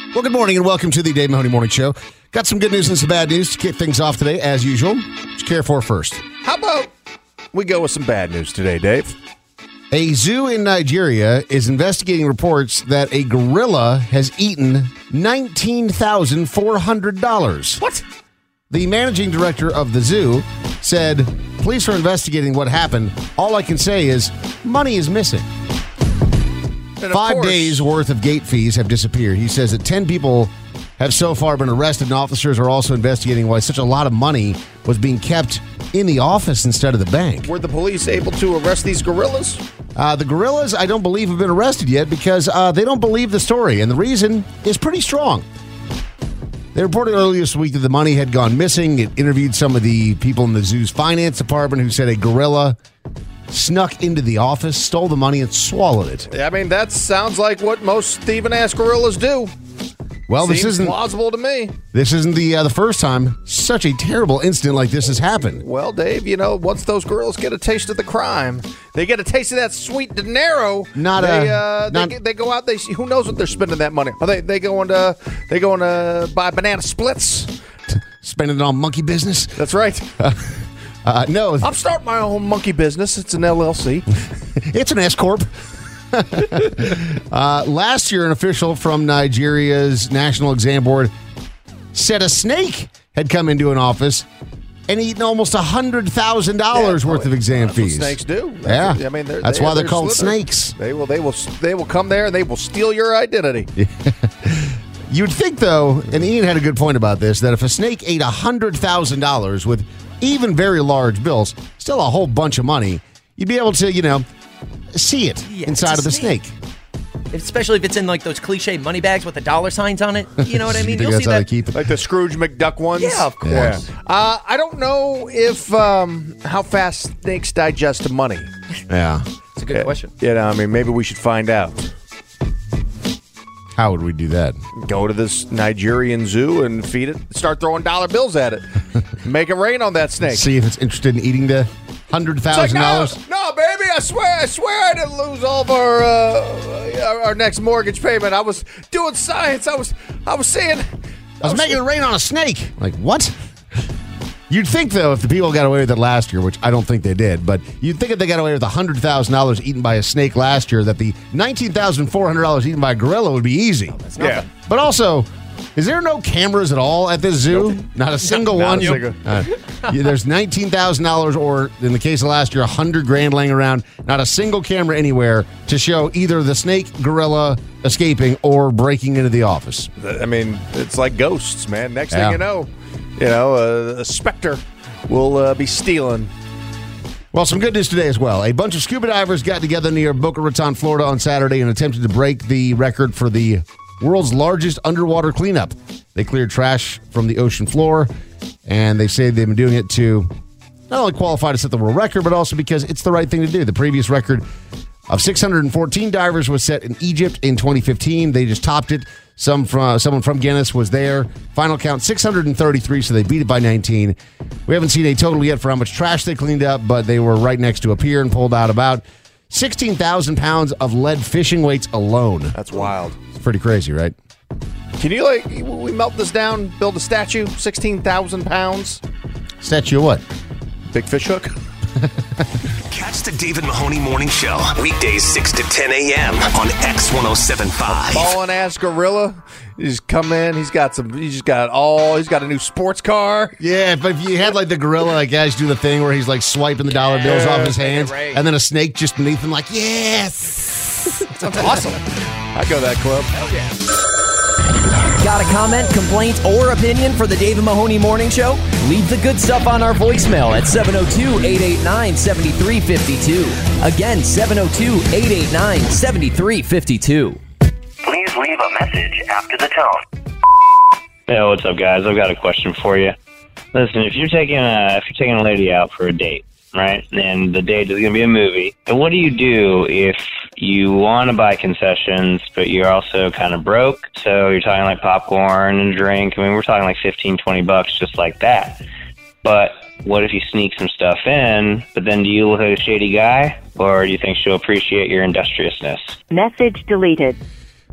Well, good morning and welcome to the Dave Mahoney Morning Show. Got some good news and some bad news to kick things off today, as usual. What you care for first? How about we go with some bad news today, Dave? A zoo in Nigeria is investigating reports that a gorilla has eaten $19,400. What? The managing director of the zoo said, police are investigating what happened. All I can say is money is missing. 5 days worth of gate fees have disappeared. He says that 10 people have so far been arrested, and officers are also investigating why such a lot of money was being kept in the office instead of the bank. Were the police able to arrest these gorillas? The gorillas, I don't believe, have been arrested yet because they don't believe the story, and the reason is pretty strong. They reported earlier this week that the money had gone missing. It interviewed some of the people in the zoo's finance department who said a gorilla snuck into the office, stole the money, and swallowed it. I mean, that sounds like what most thieving-ass gorillas do. Well, Seems this isn't plausible to me. This isn't the first time such a terrible incident like this has happened. Well, Dave, you know, once those gorillas get a taste of the crime, they get a taste of that sweet dinero. They go out. Who knows what they're spending that money? Are they going to buy banana splits? Spending it on monkey business. That's right. No, I'm starting my own monkey business. It's an LLC. It's an S-Corp. Last year, an official from Nigeria's National Exam Board said a snake had come into an office and eaten almost $100,000 worth of exam fees. What snakes do. That's why they're called snakes. They will come there and they will steal your identity. You'd think, though, and Ian had a good point about this, that if a snake ate $100,000 with even very large bills, still a whole bunch of money, you'd be able to, see it inside of the snake. Especially if it's in like those cliche money bags with the dollar signs on it. You know what I mean? You'll see that. Keep it? Like the Scrooge McDuck ones? Yeah, of course. Yeah. I don't know if how fast snakes digest money. Yeah. It's a good question. Maybe we should find out. How would we do that? Go to this Nigerian zoo and feed it. Start throwing dollar bills at it. Make it rain on that snake. See if it's interested in eating the $100,000. No, baby, I swear I didn't lose all of our next mortgage payment. I was doing science. I was saying I was making it rain on a snake. Like, what? You'd think, though, if the people got away with it last year, which I don't think they did, but you'd think if they got away with $100,000 eaten by a snake last year, that the $19,400 eaten by a gorilla would be easy. That's nothing. But also, is there no cameras at all at this zoo? Nope. Not a single one? There's $19,000 or, in the case of last year, $100,000 laying around. Not a single camera anywhere to show either the snake, gorilla escaping or breaking into the office. I mean, it's like ghosts, man. Next thing you know, a specter will be stealing. Well, some good news today as well. A bunch of scuba divers got together near Boca Raton, Florida on Saturday and attempted to break the record for the world's largest underwater cleanup. They cleared trash from the ocean floor, and they say they've been doing it to not only qualify to set the world record, but also because it's the right thing to do. The previous record of 614 divers was set in Egypt in 2015. They just topped it. Someone from Guinness was there. Final count, 633, so they beat it by 19. We haven't seen a total yet for how much trash they cleaned up, but they were right next to a pier and pulled out about 16,000 pounds of lead fishing weights alone. That's wild. It's pretty crazy, right? Can you, we melt this down, build a statue, 16,000 pounds? Statue of what? Big fish hook? Catch the David Mahoney Morning Show, weekdays 6 to 10 a.m. on X1075. Ballin' ass gorilla. He's come in. He's got a new sports car. Yeah, but if you had like the gorilla, like guys do the thing where he's like swiping the dollar bills off his hands, and then a snake just beneath him, like, yes. Sounds awesome. I go to that club. Hell yeah. Got a comment, complaint, or opinion for the David Mahoney Morning Show? Leave the good stuff on our voicemail at 702-889-7352. Again, 702-889-7352. Please leave a message after the tone. Hey, what's up, guys? I've got a question for you. Listen, if you're taking a lady out for a date, right, and the date is going to be a movie, and what do you do if you want to buy concessions, but you're also kind of broke? So you're talking like popcorn and drink. I mean, we're talking like $15-20 just like that. But what if you sneak some stuff in, but then do you look like a shady guy, or do you think she'll appreciate your industriousness? Message deleted.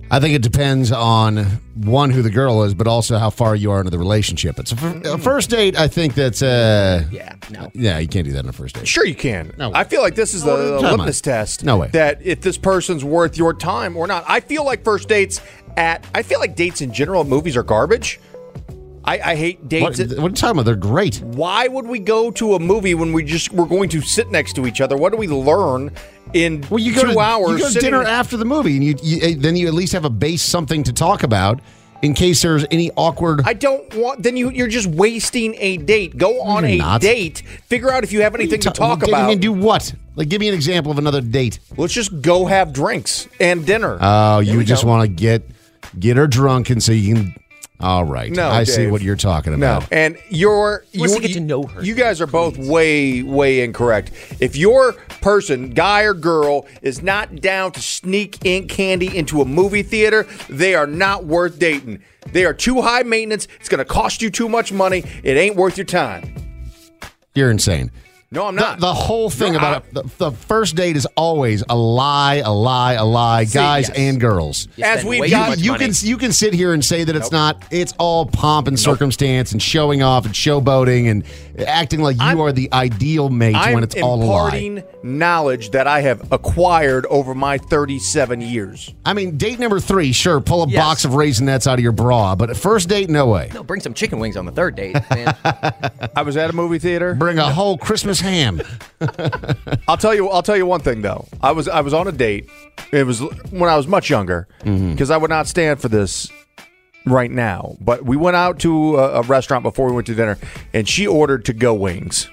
I think it depends on, one, who the girl is, but also how far you are into the relationship. It's a first date, I think that's... Yeah, you can't do that on a first date. Sure you can. No. I feel like this is the litmus test. No way. That if this person's worth your time or not. I feel like first dates I feel like dates in general at movies are garbage. I hate dates. What are you talking about? They're great. Why would we go to a movie when we're going to sit next to each other? What do we learn in 2 hours? You go to dinner after the movie, and then you at least have a base something to talk about in case there's any awkward... I don't want... Then you're just wasting a date. Go on a date. Figure out if you have anything to talk about. You mean do what? Like, give me an example of another date. Let's just go have drinks and dinner. Oh, you just want to get her drunk and so you can... All right. No, I Dave. see what you're talking about. No. And you get to know her. You guys are both way, way incorrect. If your person, guy or girl, is not down to sneak in candy into a movie theater, they are not worth dating. They are too high maintenance. It's going to cost you too much money. It ain't worth your time. You're insane. No, I'm not. The whole thing about the first date is always a lie, guys and girls. As we've got, you can sit here and say that it's not. It's all pomp and circumstance and showing off and showboating and acting like you are the ideal mate when it's all a lie. I'm imparting knowledge that I have acquired over my 37 years. I mean, date number 3, sure, pull a box of Raisinets out of your bra, but first date, no way. No, bring some chicken wings on the third date, man. I was at a movie theater. Bring a whole Christmas ham. I'll tell you one thing though. I was on a date. It was when I was much younger, because I would not stand for this right now. But we went out to a restaurant before we went to dinner, and she ordered to-go wings.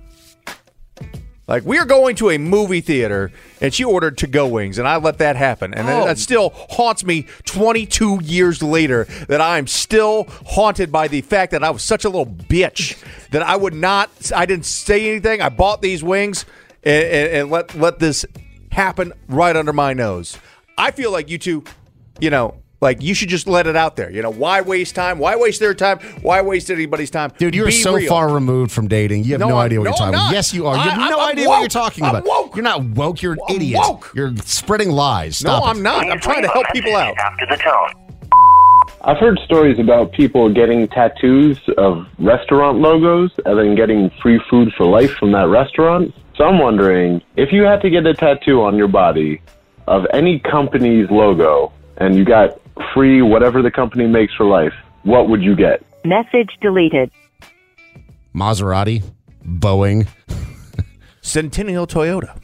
Like, we are going to a movie theater, and she ordered to-go wings, and I let that happen. And that still haunts me 22 years later, that I am still haunted by the fact that I was such a little bitch that I didn't say anything. I bought these wings and let this happen right under my nose. I feel like you two, like, you should just let it out there. Why waste time? Why waste their time? Why waste anybody's time? Dude, you're so far removed from dating. You have no idea what you're talking about. Yes, you are. You have no idea what you're talking about. Woke. You're not woke. You're an idiot. Woke. You're spreading lies. Stop it. I'm not. I'm trying to help people out. After the tone. I've heard stories about people getting tattoos of restaurant logos and then getting free food for life from that restaurant. So I'm wondering, if you had to get a tattoo on your body of any company's logo and you got free whatever the company makes for life, what would you get? Message deleted. Maserati, Boeing, Centennial Toyota.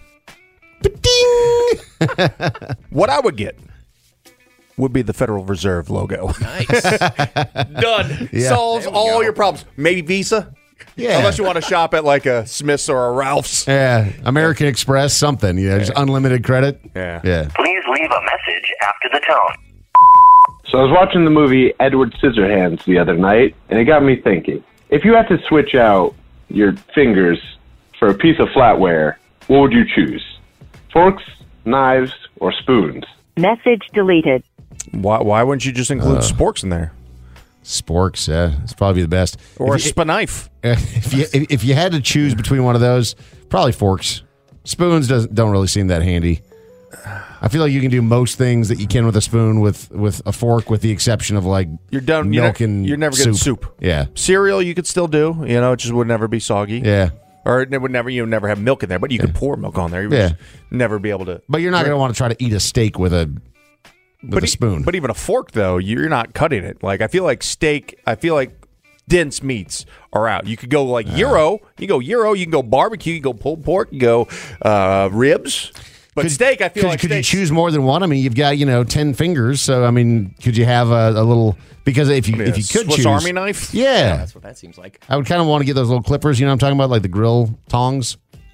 Ba-ding! What I would get would be the Federal Reserve logo. Nice. Done. Yeah. Solves all your problems. Maybe Visa. Yeah. Unless you want to shop at like a Smith's or a Ralph's. Yeah, American Express, something. Just unlimited credit. Yeah. Please leave a message after the tone. So I was watching the movie Edward Scissorhands the other night, and it got me thinking. If you had to switch out your fingers for a piece of flatware, what would you choose? Forks, knives, or spoons? Message deleted. Why wouldn't you just include sporks in there? Sporks, it's probably the best. Or a knife. If you had to choose between one of those, probably forks. Spoons don't really seem that handy. I feel like you can do most things that you can with a spoon with a fork, with the exception of like you're done. Milk and you're never getting soup. Yeah, cereal you could still do. It just would never be soggy. Yeah, or it would never never have milk in there, but you could pour milk on there. You would just never be able to. But you're not going to want to try to eat a steak with a spoon. But even a fork though, you're not cutting it. Like I feel like steak. I feel like dense meats are out. You could go like gyro. You can go gyro. You can go barbecue. You can go pulled pork. You can go ribs. But steak, I feel like could you choose more than one? I mean, you've got 10 fingers, so I mean, could you have a little? Because if you could Swiss choose Army knife, yeah, that's what that seems like. I would kind of want to get those little clippers. You know what I'm talking about, like the grill tongs.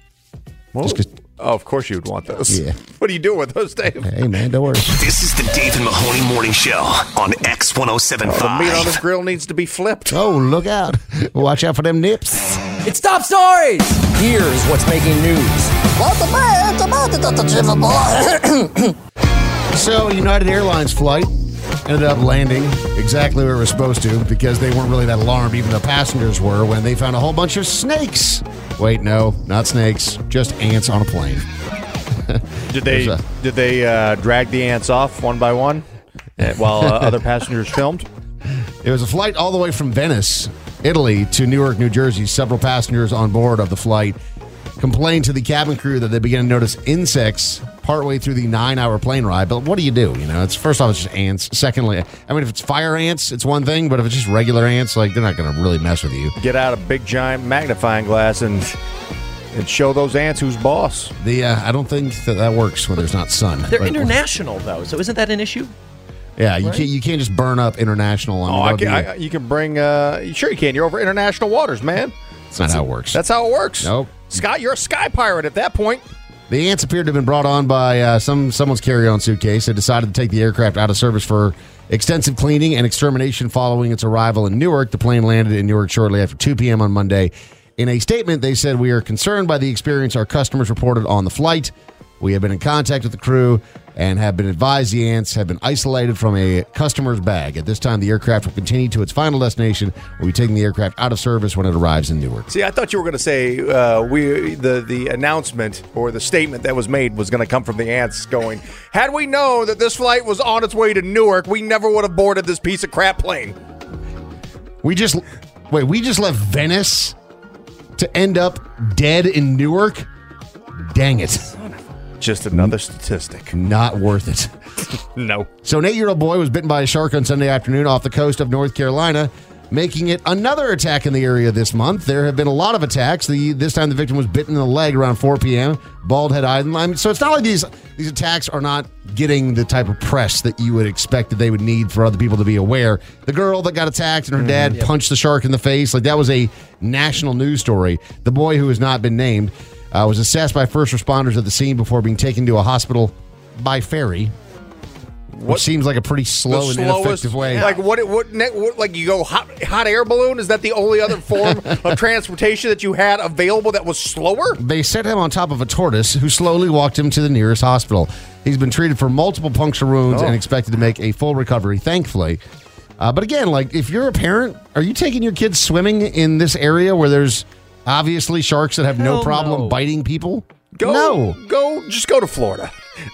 Of course you would want those. Yeah. What are you doing with those, Dave? Hey man, don't worry. This is the Dave and Mahoney Morning Show on X1075. The meat on this grill needs to be flipped. Oh, look out! Watch out for them nips. It's top stories. Here's what's making news. So, United Airlines flight ended up landing exactly where it was supposed to because they weren't really that alarmed, even the passengers were, when they found a whole bunch of snakes. Wait, no, not snakes, just ants on a plane. Did they drag the ants off one by one? while other passengers filmed. It was a flight all the way from Venice, Italy, to Newark, New Jersey. Several passengers on board of the flight complained to the cabin crew that they began to notice insects partway through the 9-hour plane ride. But what do? It's first off, it's just ants. Secondly, if it's fire ants, it's one thing. But if it's just regular ants, they're not going to really mess with you. Get out a big giant magnifying glass and show those ants who's boss. I don't think that works when there's not sun. They're international though, so isn't that an issue? Yeah, you can't just burn up international. You can bring. Sure, you can. You're over international waters, man. That's not how it works. That's how it works. Nope. Scott, you're a sky pirate at that point. The ants appeared to have been brought on by someone's carry-on suitcase. They decided to take the aircraft out of service for extensive cleaning and extermination following its arrival in Newark. The plane landed in Newark shortly after 2 p.m. on Monday. In a statement, they said, "We are concerned by the experience our customers reported on the flight. We have been in contact with the crew and have been advised the ants have been isolated from a customer's bag. At this time, the aircraft will continue to its final destination. We'll be taking the aircraft out of service when it arrives in Newark." See, I thought you were going to say the announcement or the statement that was made was going to come from the ants going, "Had we known that this flight was on its way to Newark, we never would have boarded this piece of crap plane." We just left Venice to end up dead in Newark? Dang it. Just another statistic. Not worth it. No. So an 8-year-old boy was bitten by a shark on Sunday afternoon off the coast of North Carolina, making it another attack in the area this month. There have been a lot of attacks. This time the victim was bitten in the leg around 4 p.m., Bald Head Island. So it's not like these attacks are not getting the type of press that you would expect that they would need for other people to be aware. The girl that got attacked and her dad punched the shark in the face, that was a national news story. The boy, who has not been named, was assessed by first responders at the scene before being taken to a hospital by ferry, which seems like a pretty slow and ineffective way. Like like you go hot air balloon? Is that the only other form of transportation that you had available that was slower? They set him on top of a tortoise, who slowly walked him to the nearest hospital. He's been treated for multiple puncture wounds and expected to make a full recovery, thankfully. But again, if you're a parent, are you taking your kids swimming in this area where there's obviously sharks that have no problem biting people? Just go to Florida.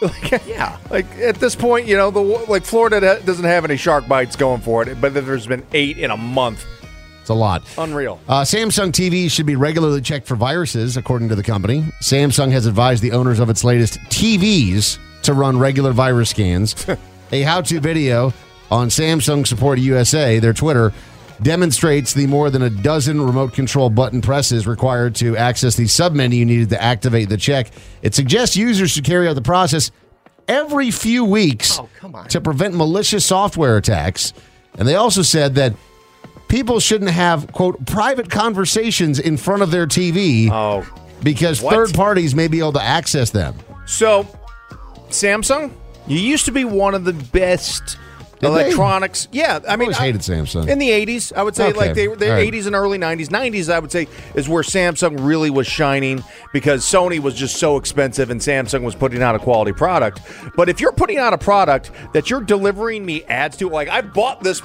At this point, Florida doesn't have any shark bites going for it, but there's been 8 in a month. It's a lot. Unreal. Samsung TVs should be regularly checked for viruses, according to the company. Samsung has advised the owners of its latest TVs to run regular virus scans. A how-to video on Samsung Support USA, their Twitter, demonstrates the more than a dozen remote control button presses required to access the submenu needed to activate the check. It suggests users should carry out the process every few weeks to prevent malicious software attacks. And they also said that people shouldn't have, quote, private conversations in front of their TV because third parties may be able to access them. So, Samsung, you used to be one of the best electronics. Yeah, I always hated Samsung. In the 80s, I would say, the 80s and early 90s. 90s, I would say, is where Samsung really was shining because Sony was just so expensive and Samsung was putting out a quality product. But if you're putting out a product that you're delivering me ads to, I bought this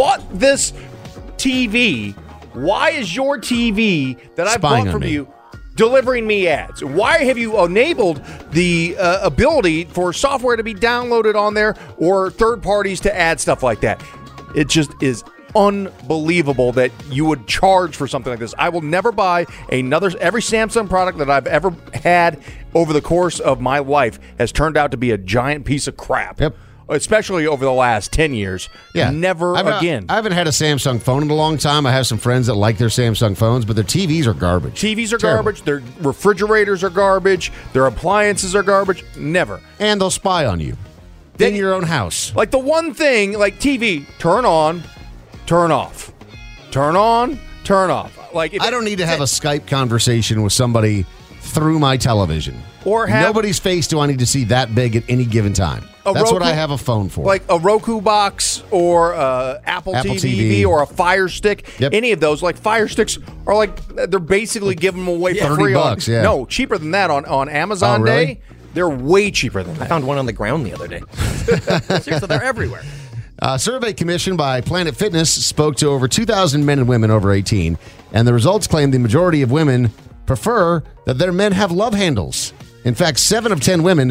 TV. Why is your TV that I bought from you delivering me ads? Why have you enabled the ability for software to be downloaded on there or third parties to add stuff like that? It just is unbelievable that you would charge for something like this. I will never buy every Samsung product that I've ever had over the course of my life has turned out to be a giant piece of crap. Yep. Especially over the last 10 years. Yeah. Never again. I haven't had a Samsung phone in a long time. I have some friends that like their Samsung phones, but their TVs are garbage. TVs are garbage. Their refrigerators are garbage. Their appliances are garbage. Never. And they'll spy on you in your own house. Like the one thing, TV, turn on, turn off. Turn on, turn off. I don't need to have a Skype conversation with somebody through my television. Or nobody's face do I need to see that big at any given time. That's what I have a phone for. Like a Roku box or Apple TV or a Fire Stick. Yep. Any of those. Fire Sticks are they're basically giving them away for free. $30, No, cheaper than that on Amazon Day. They're way cheaper than that. I found one on the ground the other day. Seriously, they're everywhere. A survey commissioned by Planet Fitness spoke to over 2,000 men and women over 18, and the results claim the majority of women prefer that their men have love handles. In fact, 7 of 10 women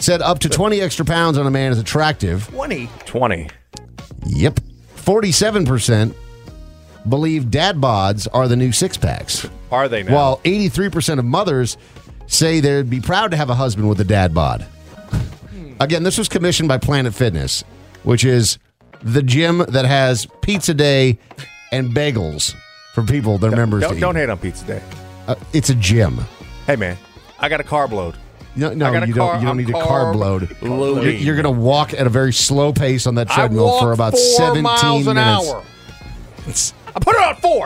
said up to 20 extra pounds on a man is attractive. 20. Yep. 47% believe dad bods are the new six-packs. Are they now? While 83% of mothers say they'd be proud to have a husband with a dad bod. Again, this was commissioned by Planet Fitness, which is the gym that has pizza day and bagels for people, their members to eat. Don't hate on pizza day. It's a gym. Hey, man, I got a carb load. No, you don't need a carb load. Loading. You're going to walk at a very slow pace on that I treadmill walk for about 4 17 miles an minutes. hour. I put it on 4.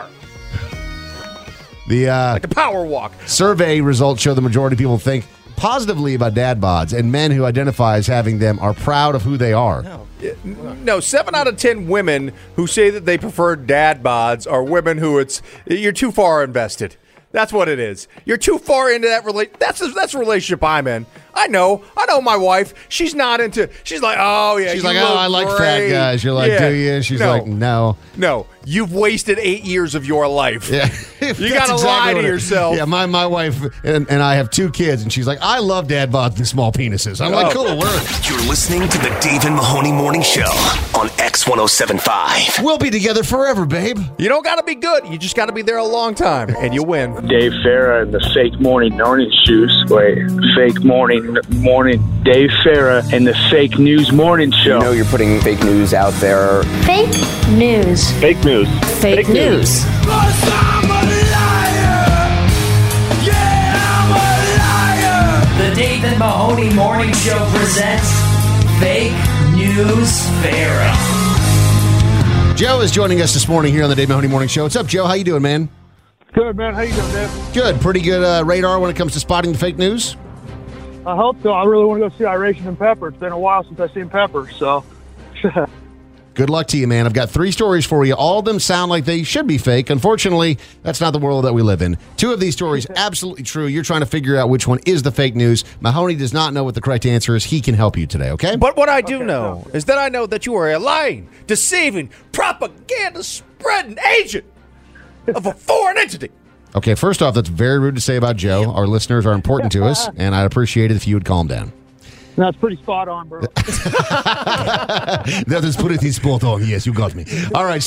The The power walk. survey results show the majority of people think positively about dad bods, and men who identify as having them are proud of who they are. No, 7 out of 10 women who say that they prefer dad bods are women who you're too far invested. That's what it is. You're too far into that relationship. That's the relationship I'm in. I know my wife. She's not into. She's like, oh yeah. She's like, oh, I like fat guys. You're like, do you? She's like, no. No, you've wasted 8 years of your life. Yeah, you gotta lie to yourself. Yeah, my wife and I have 2 kids, and she's like, I love dad bods and small penises. I'm like, cool, word. You're listening to the Dave and Mahoney Morning Show on X1075. We'll be together forever, babe. You don't gotta be good. You just gotta be there a long time, and you win. Dave Farah and the fake morning shoes. Wait, fake morning. Dave Farah and the fake news morning show. You know you're putting fake news out there. Fake news. Fake news. Fake news. The Dave and Mahoney Morning Show presents Fake News Farah. Joe is joining us this morning here on the Dave Mahoney Morning Show. What's up, Joe? How you doing, man? Good, man. How you doing, Dave? Good. Pretty good radar when it comes to spotting the fake news? I hope so. I really want to go see Iration and Pepper. It's been a while since I've seen Pepper, so... Good luck to you, man. I've got 3 stories for you. All of them sound like they should be fake. Unfortunately, that's not the world that we live in. 2 of these stories, absolutely true. You're trying to figure out which one is the fake news. Mahoney does not know what the correct answer is. He can help you today, okay? But what I do know is that I know that you are a lying, deceiving, propaganda spreading agent of a foreign entity. Okay, first off, that's very rude to say about Joe. Our listeners are important to us, and I'd appreciate it if you would calm down. That's pretty spot on, bro. That is pretty spot on. Yes, you got me. All right.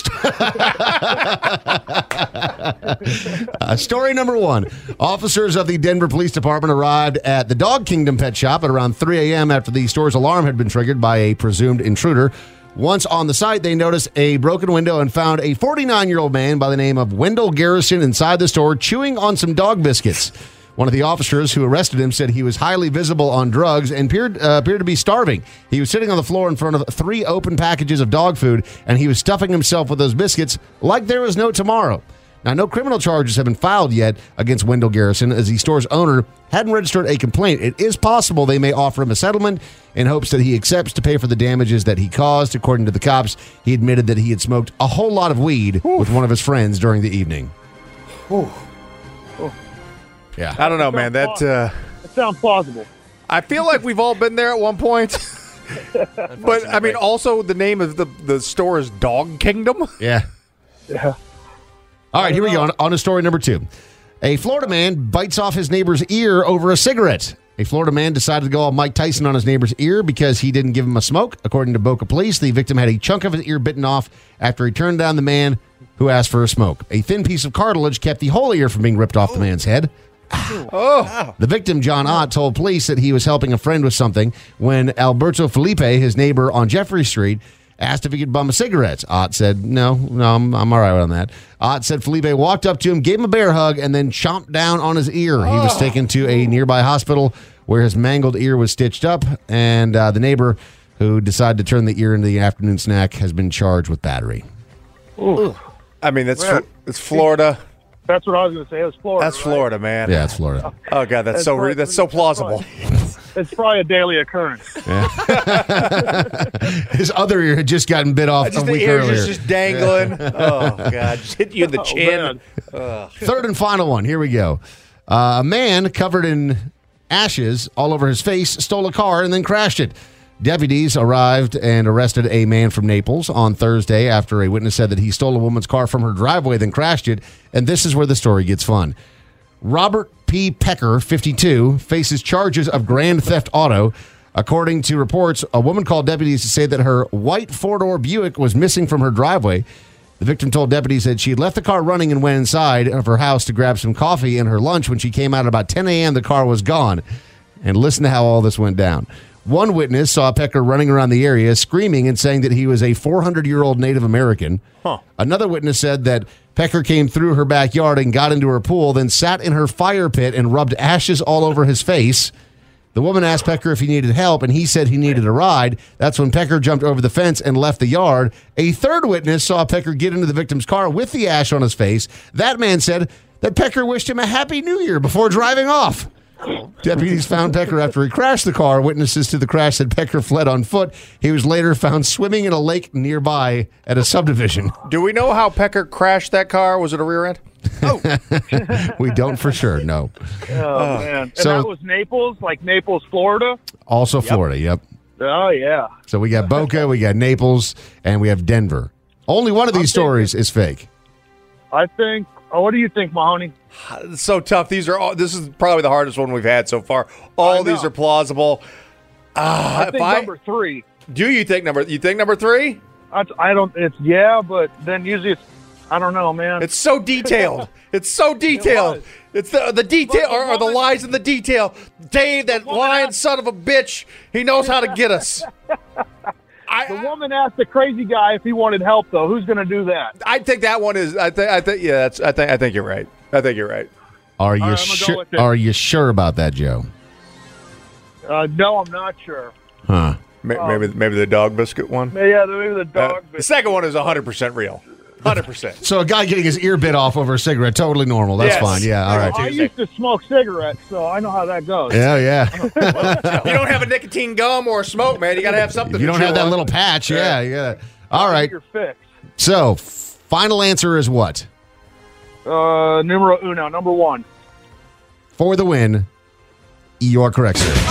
Story number 1. Officers of the Denver Police Department arrived at the Dog Kingdom Pet Shop at around 3 a.m. after the store's alarm had been triggered by a presumed intruder. Once on the site, they noticed a broken window and found a 49-year-old man by the name of Wendell Garrison inside the store chewing on some dog biscuits. One of the officers who arrested him said he was highly visible on drugs and appeared to be starving. He was sitting on the floor in front of 3 open packages of dog food, and he was stuffing himself with those biscuits like there was no tomorrow. Now, no criminal charges have been filed yet against Wendell Garrison, as the store's owner hadn't registered a complaint. It is possible they may offer him a settlement in hopes that he accepts to pay for the damages that he caused. According to the cops, he admitted that he had smoked a whole lot of weed with one of his friends during the evening. Yeah. I don't know, man. That sounds plausible. I feel like we've all been there at one point. But, I mean, also the name of the store is Dog Kingdom. Yeah. Yeah. All right, here we go. On to story number 2. A Florida man bites off his neighbor's ear over a cigarette. A Florida man decided to go all Mike Tyson on his neighbor's ear because he didn't give him a smoke. According to Boca Police, the victim had a chunk of his ear bitten off after he turned down the man who asked for a smoke. A thin piece of cartilage kept the whole ear from being ripped off the man's head. Oh. The victim, John Ott, told police that he was helping a friend with something when Alberto Felipe, his neighbor on Jeffrey Street, asked if he could bum a cigarette. Ott said, no, I'm all right on that. Ott said Felipe walked up to him, gave him a bear hug, and then chomped down on his ear. He was taken to a nearby hospital where his mangled ear was stitched up, and the neighbor who decided to turn the ear into the afternoon snack has been charged with battery. Ooh. I mean, it's Florida. That's what I was going to say. It's Florida. That's Florida, man. Yeah, it's Florida. Oh, God, that's so plausible. It's probably a daily occurrence. Yeah. His other ear had just gotten bit off a week earlier. Just dangling. Oh, God. Just hit you in the chin. Third and final one. Here we go. A man covered in ashes all over his face stole a car and then crashed it. Deputies arrived and arrested a man from Naples on Thursday after a witness said that he stole a woman's car from her driveway, then crashed it. And this is where the story gets fun. Robert P. Pecker, 52, faces charges of grand theft auto According to reports, a woman called deputies to say that her white four-door Buick was missing from her driveway. The victim told deputies that she had left the car running and went inside of her house to grab some coffee and her lunch. When she came out at about 10 a.m., the car was gone. And listen to how all this went down. One witness saw Pecker running around the area, screaming and saying that he was a 400-year-old Native American. Another witness said that Pecker came through her backyard and got into her pool, then sat in her fire pit and rubbed ashes all over his face. The woman asked Pecker if he needed help, and he said he needed a ride. That's when Pecker jumped over the fence and left the yard. A third witness saw Pecker get into the victim's car with the ash on his face. That man said that Pecker wished him a Happy New Year before driving off. Deputies found Pecker after he crashed the car. Witnesses to the crash said Pecker fled on foot. He was later found swimming in a lake nearby at a subdivision. Do we know how Pecker crashed that car? Was it a rear end? We don't for sure, no. Oh, man. And So- that was Naples, like Naples, Florida? Also Florida, yep. Oh, yeah. So we got Boca, we got Naples, and we have Denver. Only one of these stories is fake. I think, what do you think, Mahoney? It's so tough. This is probably the hardest one we've had so far. All these are plausible. I think number 3. Do you think number 3? I don't, but then usually it's, I don't know, man. It's so detailed. It's so detailed. It's the detail or the lies in the detail. Dave, that lying son of a bitch, he knows how to get us. The woman asked the crazy guy if he wanted help, though. Who's going to do that? I think that one is. I think you're right. I think you're right. Are you I'm gonna go sure? with it. Are you sure about that, Joe? No, I'm not sure. Huh? Maybe the dog biscuit one. Yeah, maybe the dog. The second one is 100% real. 100%. So a guy getting his ear bit off over a cigarette, totally normal. That's Yes. fine. Yeah, all right. I used to smoke cigarettes, so I know how that goes. Yeah. You don't have a nicotine gum or a smoke, man. You got to have something. If you to don't chew have that on. little patch, yeah. All right. You're fixed. So, final answer is what? Numero uno, number 1. For the win, you are correct, sir.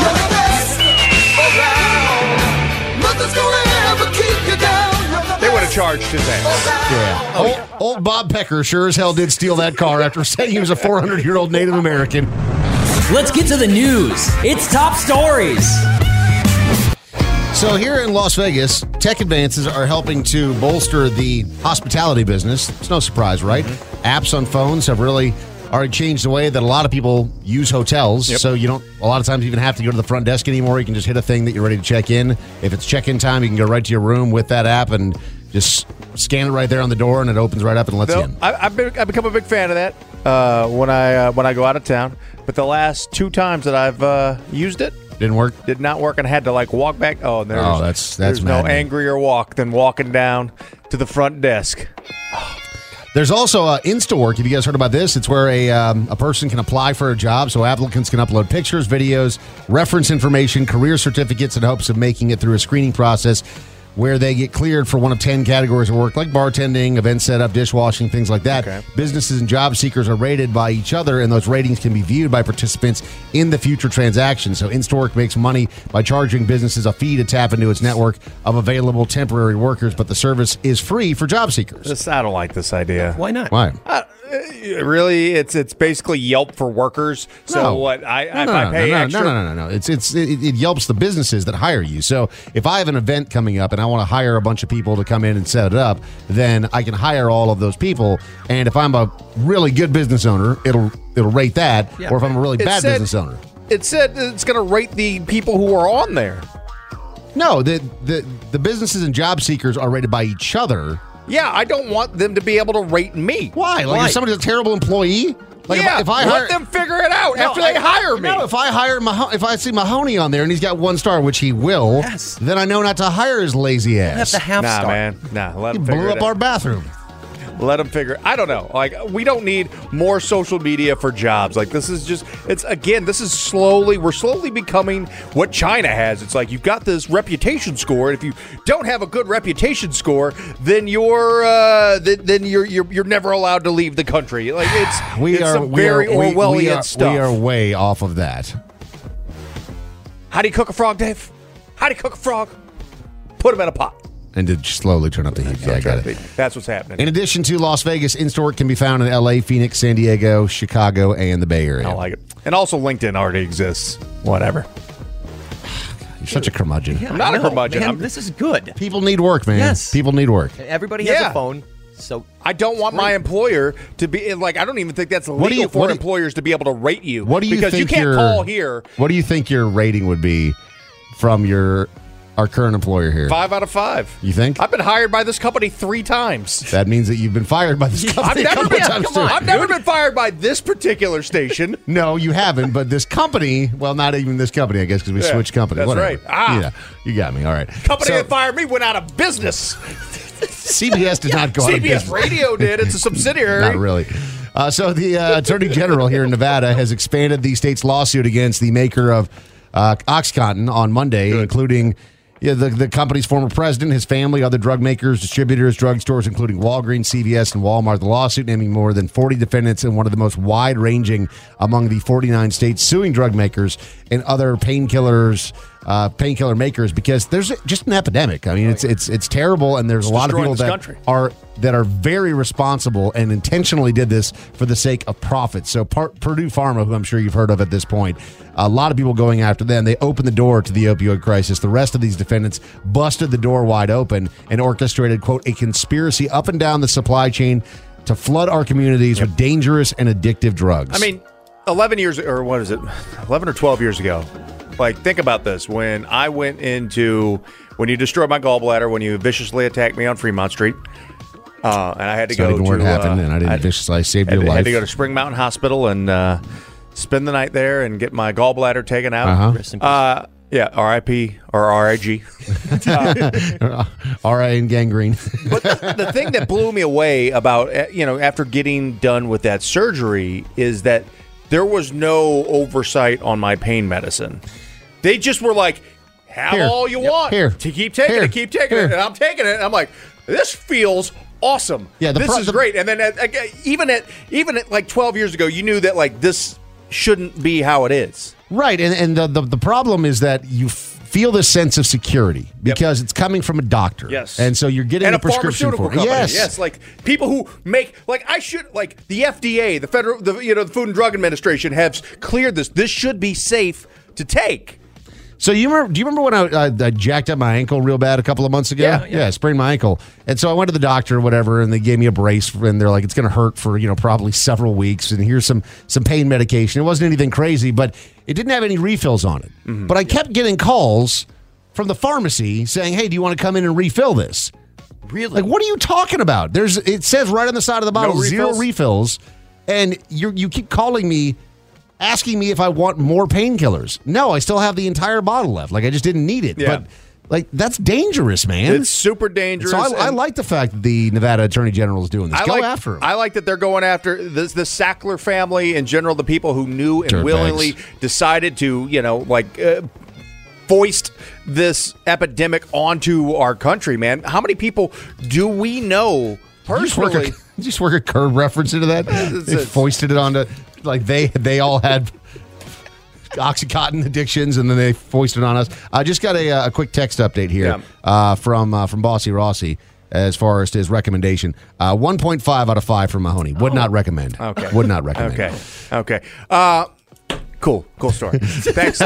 They would have charged his ass. Yeah. Old Bob Pecker sure as hell did steal that car after saying he was a 400-year-old Native American. Let's get to the news. It's top stories. So here in Las Vegas, tech advances are helping to bolster the hospitality business. It's no surprise, right? Apps on phones have really already changed the way that a lot of people use hotels. So you don't a lot of times even have to go to the front desk anymore. You can just hit a thing that you're ready to check in. If it's check-in time, you can go right to your room with that app and just scan it right there on the door, and it opens right up and lets you in. I've become a big fan of that when I go out of town. But the last 2 times that I've used it, didn't work. Did not work, and I had to walk back. There's no maddening. angrier walk than walking down to the front desk. There's also InstaWork. Have you guys heard about this? It's where a person can apply for a job, so applicants can upload pictures, videos, reference information, career certificates in hopes of making it through a screening process where they get cleared for one of 10 categories of work, like bartending, event setup, dishwashing, things like that. Okay. Businesses and job seekers are rated by each other, and those ratings can be viewed by participants in the future transactions. So InstaWork makes money by charging businesses a fee to tap into its network of available temporary workers, but the service is free for job seekers. I don't like this idea. Why not? Why? Really, it's basically Yelp for workers. So No. what? I pay extra. No. It Yelps the businesses that hire you. So if I have an event coming up and I want to hire a bunch of people to come in and set it up, then I can hire all of those people. And if I'm a really good business owner, it'll rate that. Yeah. Or if I'm a really bad business owner, It said it's going to rate the people who are on there. no. The businesses and job seekers are rated by each other. Yeah, I don't want them to be able to rate me. Why? Like if somebody's a terrible employee? Like yeah, if I let hire, them figure it out after they hire me. No, if I see Mahoney on there and he's got 1 star, which he will, then I know not to hire his lazy ass. Nah, man. Nah, let He them figure blew it up out. our bathroom. Let them figure. I don't know. Like, we don't need more social media for jobs. Like, this is just. This is slowly. We're slowly becoming what China has. It's like you've got this reputation score, and if you don't have a good reputation score, then you're never allowed to leave the country. Like it's some very Orwellian stuff. We are way off of that. How do you cook a frog, Dave? How do you cook a frog? Put him in a pot. And to slowly turn up the heat. Yeah, I got it. That's what's happening. In addition to Las Vegas, InstaWork can be found in LA, Phoenix, San Diego, Chicago, and the Bay Area. I like it. And also LinkedIn already exists. Whatever. such a curmudgeon. Yeah, I'm not a curmudgeon. Man, this is good. People need work, man. Yes. People need work. Everybody has a phone. So I don't want my employer to be like. I don't even think that's legal for employers to be able to rate you. What do you because think you can't call here? What do you think your rating would be from our current employer here? 5 out of 5. You think? I've been hired by this company 3 times. That means that you've been fired by this company a couple times too. I've never been fired by this particular station. No, you haven't. But this company, well, not even this company, I guess, because we switched company. That's Whatever. right. Ah. Yeah, you got me. All right. Company that fired me went out of business. CBS did not go out of business. CBS Radio did. It's a subsidiary. Not really. So the Attorney General here in Nevada has expanded the state's lawsuit against the maker of OxyContin on Monday, including the company's former president, his family, other drug makers, distributors, drugstores, including Walgreens, CVS, and Walmart. The lawsuit naming more than 40 defendants and one of the most wide-ranging among the 49 states suing drug makers and other painkiller makers because there's just an epidemic. I mean, it's terrible, and there's a lot of people that are very responsible and intentionally did this for the sake of profit. So Purdue Pharma, who I'm sure you've heard of at this point, a lot of people going after them. They opened the door to the opioid crisis. The rest of these defendants busted the door wide open and orchestrated, quote, a conspiracy up and down the supply chain to flood our communities with dangerous and addictive drugs. I mean, 11 or 12 years ago. Like, think about this. When you destroyed my gallbladder, when you viciously attacked me on Fremont Street, and I had to go to where it happened, and I saved your life. I had to go to Spring Mountain Hospital and spend the night there and get my gallbladder taken out. Yeah, R.I.P. or R.I.G. R.I. and gangrene. But the thing that blew me away about, after getting done with that surgery is that there was no oversight on my pain medicine. They just were like, have all you want. To keep taking it. And I'm taking it. And I'm like, this feels awesome. Yeah, this is great. And then even at like 12 years ago, you knew that like this shouldn't be how it is. Right. And the problem is that you feel this sense of security because it's coming from a doctor. Yes. And so you're getting a prescription for it. Company. Yes. Like people who make the FDA, the Food and Drug Administration has cleared this. This should be safe to take. So do you remember when I jacked up my ankle real bad a couple of months ago? Yeah, I sprained my ankle. And so I went to the doctor or whatever, and they gave me a brace, and they're like, it's going to hurt for, probably several weeks, and here's some pain medication. It wasn't anything crazy, but it didn't have any refills on it. Mm-hmm. But I kept getting calls from the pharmacy saying, hey, do you want to come in and refill this? Really? Like, what are you talking about? It says right on the side of the bottle, no zero refills, and you keep calling me, asking me if I want more painkillers. No, I still have the entire bottle left. Like, I just didn't need it. Yeah. But, like, that's dangerous, man. It's super dangerous. So I like the fact that the Nevada Attorney General is doing this. Go after him. I like that they're going after the Sackler family in general, the people who knew and willingly decided to, foist this epidemic onto our country, man. How many people do we know personally? Did you just work a curb reference into that? They foisted it onto... Like they all had OxyContin addictions, and then they foisted on us. I just got a quick text update here from Bossy Rossi as far as his recommendation. 1.5 out of 5 for Mahoney. Would not recommend. Okay. Would not recommend. Okay. Cool story. Thanks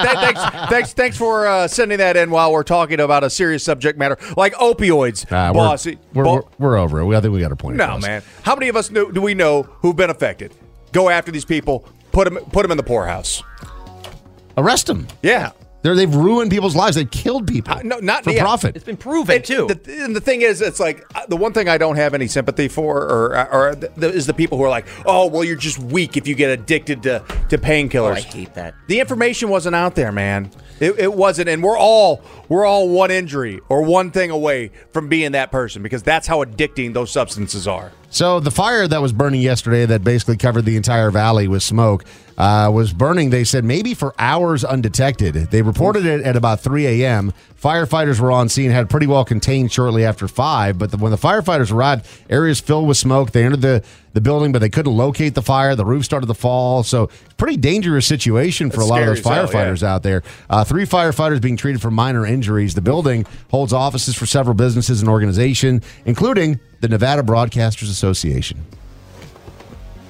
for sending that in while we're talking about a serious subject matter like opioids. Bossy, we're over it. I think we got our point. No, man. How many of us do we know who've been affected? Go after these people. Put them in the poorhouse. Arrest them. Yeah. They've ruined people's lives. They've killed people for profit. It's been proven, too. And the thing is, it's like, the one thing I don't have any sympathy for is the people who are like, oh, well, you're just weak if you get addicted to painkillers. Oh, I hate that. The information wasn't out there, man. It wasn't, and we're all one injury or one thing away from being that person because that's how addicting those substances are. So the fire that was burning yesterday that basically covered the entire valley with smoke was burning, they said, maybe for hours undetected. They reported it at about 3 a.m. Firefighters were on scene, had pretty well contained shortly after 5. But when the firefighters arrived, areas filled with smoke. They entered the building, but they couldn't locate the fire. The roof started to fall. So pretty dangerous situation for a lot of those firefighters out there. 3 firefighters being treated for minor injuries. The building holds offices for several businesses and organizations, including the Nevada Broadcasters Association.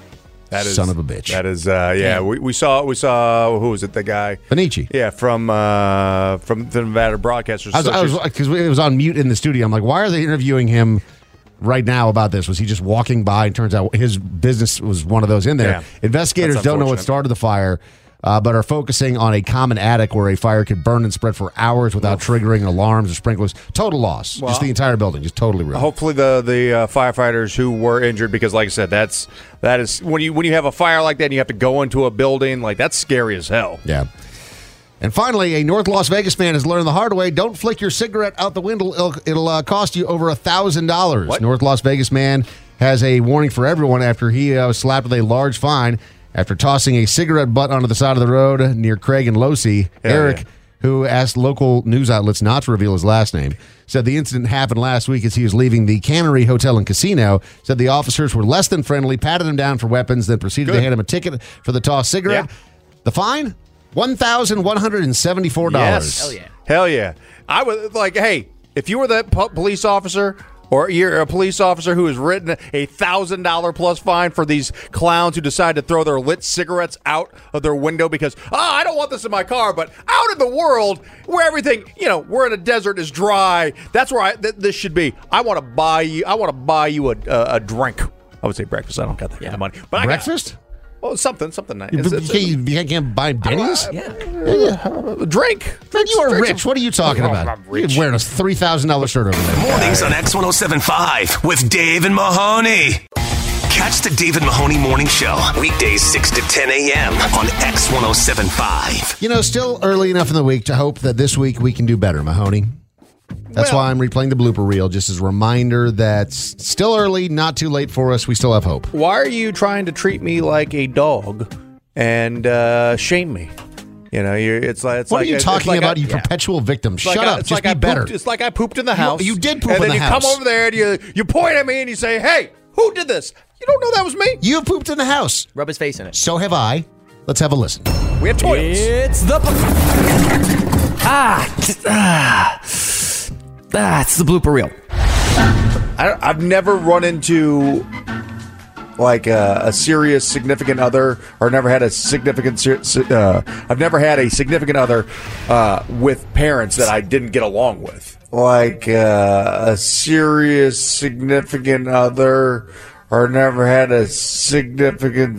That is son of a bitch. That is, yeah. We saw. Who was it? The guy Benici. Yeah, from the Nevada Broadcasters. Because it was on mute in the studio. I'm like, why are they interviewing him right now about this? Was he just walking by? And turns out his business was one of those in there. Yeah. Investigators don't know what started the fire, but are focusing on a common attic where a fire could burn and spread for hours without triggering alarms or sprinklers. Total loss. Well, just the entire building, just totally ruined. Hopefully the firefighters who were injured, because like I said, that is when you have a fire like that and you have to go into a building, like that's scary as hell. Yeah. And finally, a North Las Vegas man has learned the hard way: don't flick your cigarette out the window. It'll cost you over $1,000. North Las Vegas man has a warning for everyone after he was slapped with a large fine after tossing a cigarette butt onto the side of the road near Craig and Losey. Eric, who asked local news outlets not to reveal his last name, said the incident happened last week as he was leaving the Cannery Hotel and Casino. Said the officers were less than friendly, patted him down for weapons, then proceeded to hand him a ticket for the tossed cigarette. Yeah. The fine? $1,174. Yes. Hell yeah. I was like, hey, if you were that police officer, or you're a police officer who has written a $1,000 plus fine for these clowns who decide to throw their lit cigarettes out of their window because, I don't want this in my car, but out in the world where everything, we're in a desert, is dry. That's where this should be. I want to buy you a drink. I would say breakfast. I don't got that kind of money. But breakfast? Something nice. You can't buy Denny's? Drink. You are rich. What are you talking about? I'm rich. You're wearing a $3,000 shirt over there. Mornings on X107.5 with Dave and Mahoney. Catch the Dave and Mahoney Morning Show. Weekdays 6 to 10 a.m. on X107.5. Still early enough in the week to hope that this week we can do better, Mahoney. That's why I'm replaying the blooper reel, just as a reminder that still early, not too late for us. We still have hope. Why are you trying to treat me like a dog and shame me? It's like what are you talking about? You perpetual victim. Shut up. Just be better. It's like I pooped in the house. You did poop in the house. And then you come over there and you point at me and you say, "Hey, who did this?" You don't know that was me. You pooped in the house. Rub his face in it. So have I. Let's have a listen. We have toilets. It's the it's the blooper reel. I've never run into like a serious significant other, or never had a significant. I've never had a significant other with parents that I didn't get along with. Like a serious significant other, or never had a significant.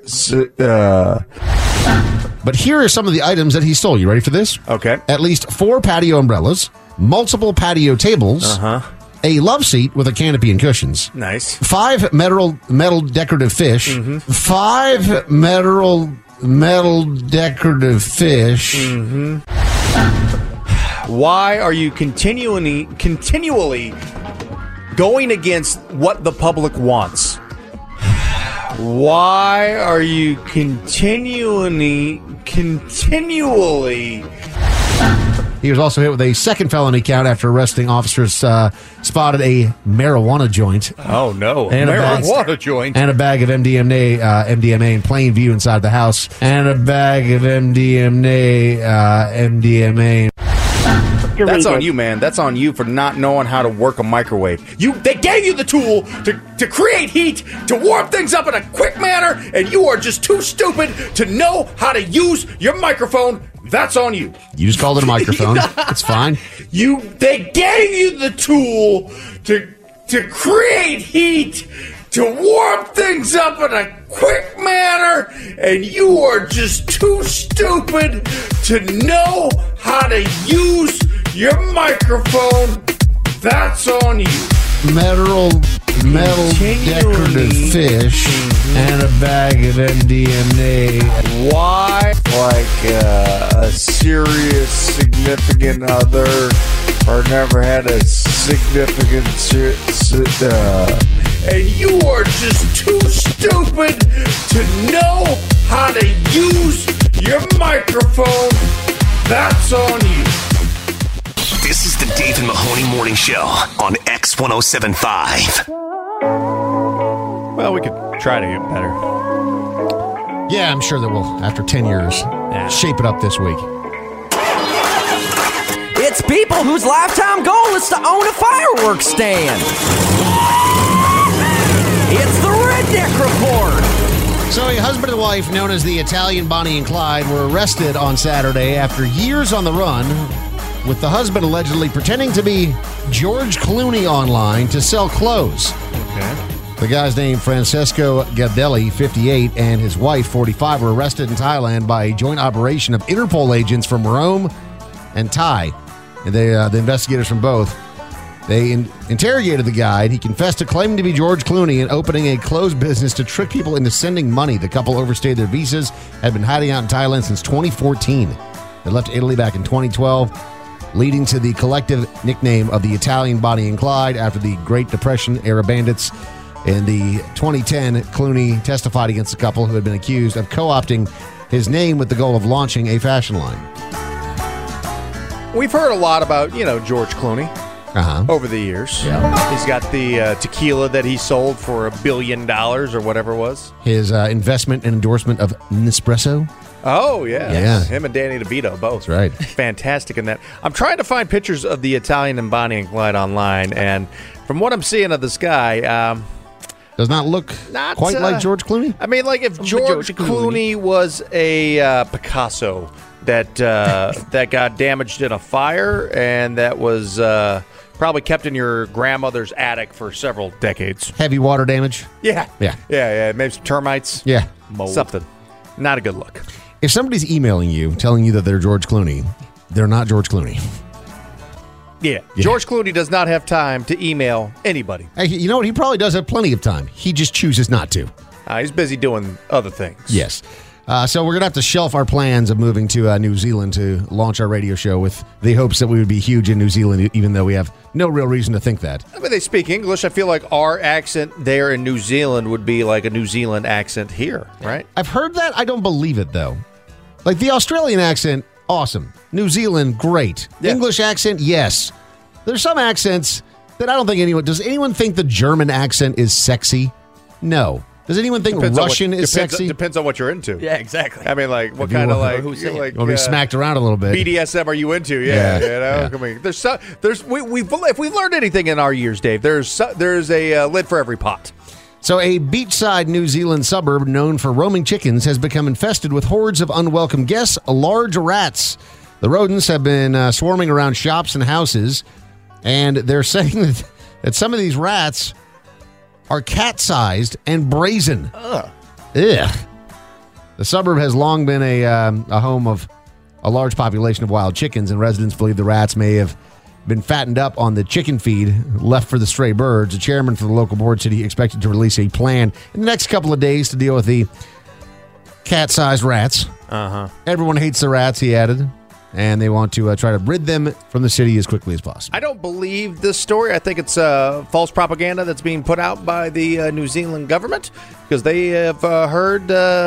But here are some of the items that he stole. You ready for this? Okay. At least 4 patio umbrellas, multiple patio tables, a love seat with a canopy and cushions. Nice. 5 metal decorative fish. 5 metal decorative fish. Why are you continually going against what the public wants? Why are you continually? He was also hit with a second felony count after arresting officers spotted a marijuana joint. Oh, no. And marijuana joint. And a bag of MDMA in plain view inside the house. And a bag of MDMA. That's on you, man. That's on you for not knowing how to work a microwave. They gave you the tool to create heat, to warm things up in a quick manner, and you are just too stupid to know how to use your microphone. That's on you. You just called it a microphone. It's fine. They gave you the tool to create heat, to warm things up in a quick manner, and you are just too stupid to know how to use your microphone. That's on you. Metal decorative fish and a bag of MDMA. Why? Like a serious significant other, or never had a significant and you are just too stupid to know how to use your microphone. That's on you. This is the Dave and Mahoney Morning Show on X107.5. Well, we could try to get better. Yeah, I'm sure that we'll, after 10 years, shape it up this week. It's people whose lifetime goal is to own a fireworks stand. It's the Redneck Report. So a husband and wife known as the Italian Bonnie and Clyde were arrested on Saturday after years on the run, with the husband allegedly pretending to be George Clooney online to sell clothes. Okay. The guy's name, Francesco Gadelli, 58, and his wife, 45, were arrested in Thailand by a joint operation of Interpol agents from Rome and Thai. And the investigators from both, they interrogated the guy, and he confessed to claiming to be George Clooney and opening a clothes business to trick people into sending money. The couple overstayed their visas, had been hiding out in Thailand since 2014. They left Italy back in 2012, leading to the collective nickname of the Italian Bonnie and Clyde after the Great Depression-era bandits. In the 2010, Clooney testified against the couple who had been accused of co-opting his name with the goal of launching a fashion line. We've heard a lot about, George Clooney over the years. Yeah. He's got the tequila that he sold for $1 billion or whatever it was. His investment and endorsement of Nespresso. Oh, yeah. Yeah. Him and Danny DeVito, both. That's right. Fantastic in that. I'm trying to find pictures of the Italian and Bonnie and Clyde online, and from what I'm seeing of this guy... does not look quite like George Clooney. I mean, like if George Clooney was a Picasso that that got damaged in a fire and that was probably kept in your grandmother's attic for several decades. Heavy water damage. Yeah. Yeah. Maybe some termites. Yeah. Mold. Something. Not a good look. If somebody's emailing you, telling you that they're George Clooney, they're not George Clooney. Yeah. George Clooney does not have time to email anybody. Hey, you know what? He probably does have plenty of time. He just chooses not to. He's busy doing other things. Yes. So we're going to have to shelf our plans of moving to New Zealand to launch our radio show with the hopes that we would be huge in New Zealand, even though we have no real reason to think that. I mean, they speak English. I feel like our accent there in New Zealand would be like a New Zealand accent here, right? I've heard that. I don't believe it, though. Like the Australian accent, awesome. New Zealand, great. Yeah. English accent, yes. There's some accents that I don't think anyone... Does anyone think the German accent is sexy? No. Does anyone think Russian is sexy? Depends on what you're into. Yeah, exactly. I mean, like, what kind of like... Who's like be smacked around a little bit. BDSM are you into? Yeah. I mean, if we've learned anything in our years, Dave, there's a lid for every pot. So a beachside New Zealand suburb known for roaming chickens has become infested with hordes of unwelcome guests, large rats. The rodents have been swarming around shops and houses, and they're saying that some of these rats are cat-sized and brazen. Ugh. The suburb has long been a home of a large population of wild chickens, and residents believe the rats may have been fattened up on the chicken feed left for the stray birds. The chairman for the local board said he expected to release a plan in the next couple of days to deal with the cat-sized rats. Everyone hates the rats, he added, and they want to try to rid them from the city as quickly as possible. I don't believe this story. I think it's false propaganda that's being put out by the New Zealand government, because they have heard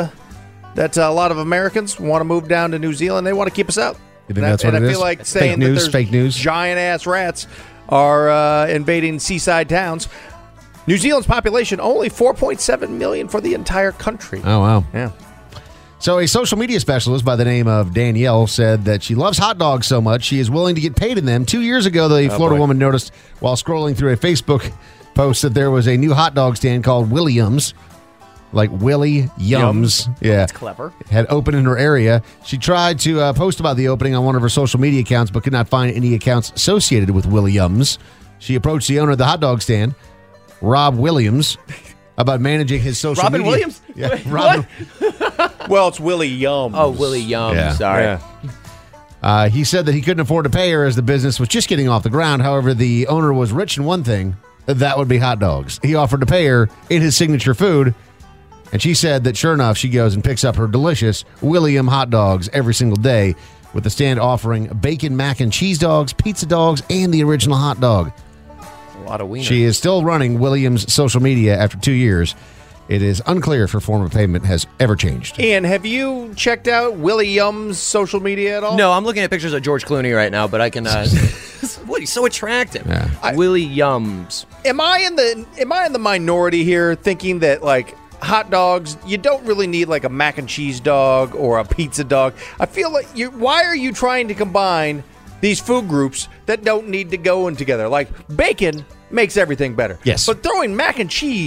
that a lot of Americans want to move down to New Zealand. They want to keep us out. You think that's what it is? I feel like saying that there's fake news. Giant-ass rats are invading seaside towns. New Zealand's population, only 4.7 million for the entire country. Oh, wow. Yeah. So a social media specialist by the name of Danielle said that she loves hot dogs so much she is willing to get paid in them. 2 years ago, the Florida woman noticed while scrolling through a Facebook post that there was a new hot dog stand called Willie Yums. Like Willie Yums. Yeah. That's clever. Had opened in her area. She tried to post about the opening on one of her social media accounts, but could not find any accounts associated with Willie Yums. She approached the owner of the hot dog stand, Rob Williams, about managing his social media. Robin Williams? Yeah, Robin. Well, it's Willie Yums. Oh, Willie Yums. Yeah. Sorry. Yeah. He said that he couldn't afford to pay her as the business was just getting off the ground. However, the owner was rich in one thing, that would be hot dogs. He offered to pay her in his signature food, and she said that sure enough, she goes and picks up her delicious William hot dogs every single day, with the stand offering bacon mac and cheese dogs, pizza dogs, and the original hot dog. That's a lot of wiener. She is still running Williams' social media after 2 years. It is unclear if her form of payment has ever changed. Ian, have you checked out Willie Yums' social media at all? No, I'm looking at pictures of George Clooney right now, but I can... what, he's so attractive. Yeah. Willie Yums. Am I in the minority here, thinking that like hot dogs, you don't really need like a mac and cheese dog or a pizza dog? I feel like why are you trying to combine these food groups that don't need to go in together? Like bacon makes everything better. Yes. But throwing mac and cheese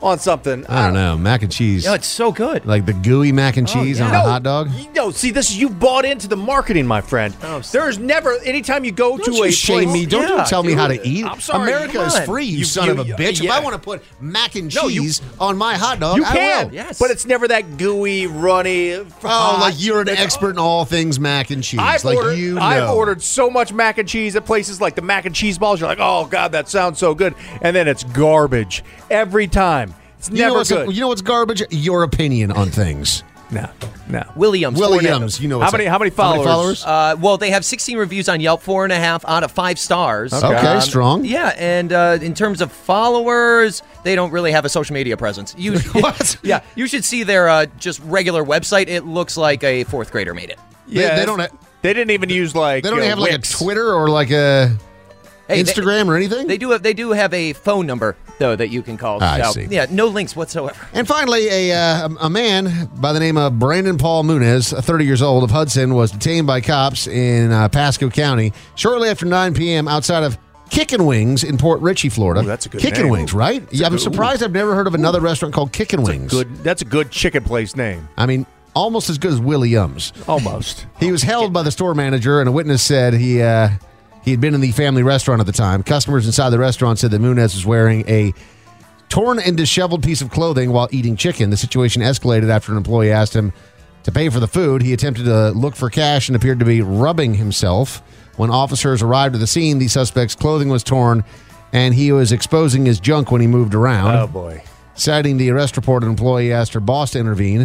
on something. I don't know. Mac and cheese. it's so good. Like the gooey mac and cheese on a hot dog? No, see, you've bought into the marketing, my friend. There's never, anytime you go to a shame place, me. Don't you tell me how to eat. I'm sorry. America is free, you son of a bitch. If I want to put mac and cheese on my hot dog, you I can. will. Yes. But it's never that gooey, runny. Like you're an expert in all things mac and cheese. I've ordered so much mac and cheese at places like the mac and cheese balls. You're like, oh, God, that sounds so good. And then it's garbage every time. It's never good. You know what's garbage? Your opinion on things. No. Williams. You know how many followers? Well, they have 16 reviews on Yelp, 4.5 out of 5 stars. Okay, strong. Yeah, and in terms of followers, they don't really have a social media presence. What? Yeah, you should see their just regular website. It looks like a 4th grader made it. Yeah, they don't. They didn't even use They don't have like a Twitter or like a Instagram or anything. They do have a phone number though that you can call. I see. Yeah, no links whatsoever. And finally, a man by the name of Brandon Paul Muniz, 30 years old, of Hudson, was detained by cops in Pasco County shortly after 9 p.m. outside of Kickin' Wings in Port Richey, Florida. Ooh, that's a good Kickin' name. Wings, right? Yeah, I'm surprised I've never heard of another restaurant called Kickin' Wings. That's a good chicken place name. I mean, almost as good as Williams. Almost. He was held by the store manager, and a witness said he had been in the family restaurant at the time. Customers inside the restaurant said that Muniz was wearing a torn and disheveled piece of clothing while eating chicken. The situation escalated after an employee asked him to pay for the food. He attempted to look for cash and appeared to be rubbing himself. When officers arrived at the scene, the suspect's clothing was torn, and he was exposing his junk when he moved around. Oh, boy. Citing the arrest report, an employee asked her boss to intervene.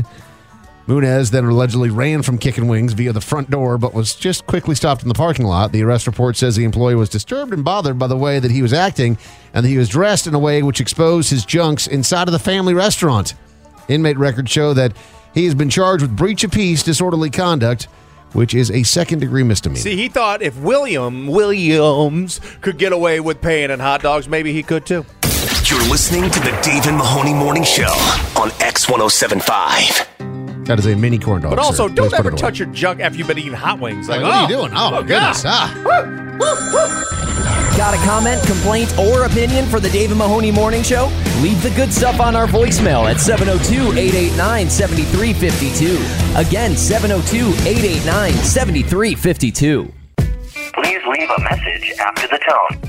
Muniz then allegedly ran from Kickin' Wings via the front door, but was just quickly stopped in the parking lot. The arrest report says the employee was disturbed and bothered by the way that he was acting, and that he was dressed in a way which exposed his junks inside of the family restaurant. Inmate records show that he has been charged with breach of peace, disorderly conduct, which is a second-degree misdemeanor. See, he thought if Williams could get away with paying in hot dogs, maybe he could too. You're listening to the Dave and Mahoney Morning Show on X1075. That is a mini corn dog. But also, sir. don't Please put ever it touch your junk after you've been eating hot wings. Like, what are you doing? Oh, my goodness. Got a comment, complaint, or opinion for the Dave and Mahoney Morning Show? Leave the good stuff on our voicemail at 702-889-7352. Again, 702-889-7352. Please leave a message after the tone.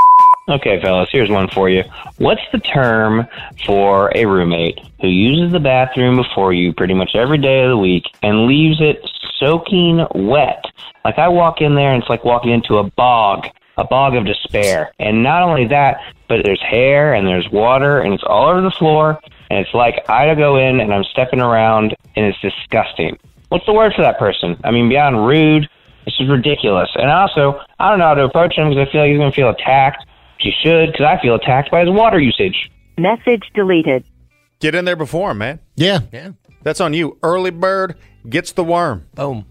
Okay, fellas, here's one for you. What's the term for a roommate who uses the bathroom before you pretty much every day of the week and leaves it soaking wet? Like, I walk in there and it's like walking into a bog of despair. And not only that, but there's hair and there's water and it's all over the floor. And it's like I go in and I'm stepping around and it's disgusting. What's the word for that person? I mean, beyond rude, it's just ridiculous. And also, I don't know how to approach him because I feel like he's going to feel attacked. He should, because I feel attacked by his water usage. Message deleted. Get in there before him, man. Yeah. That's on you. Early bird gets the worm. Boom.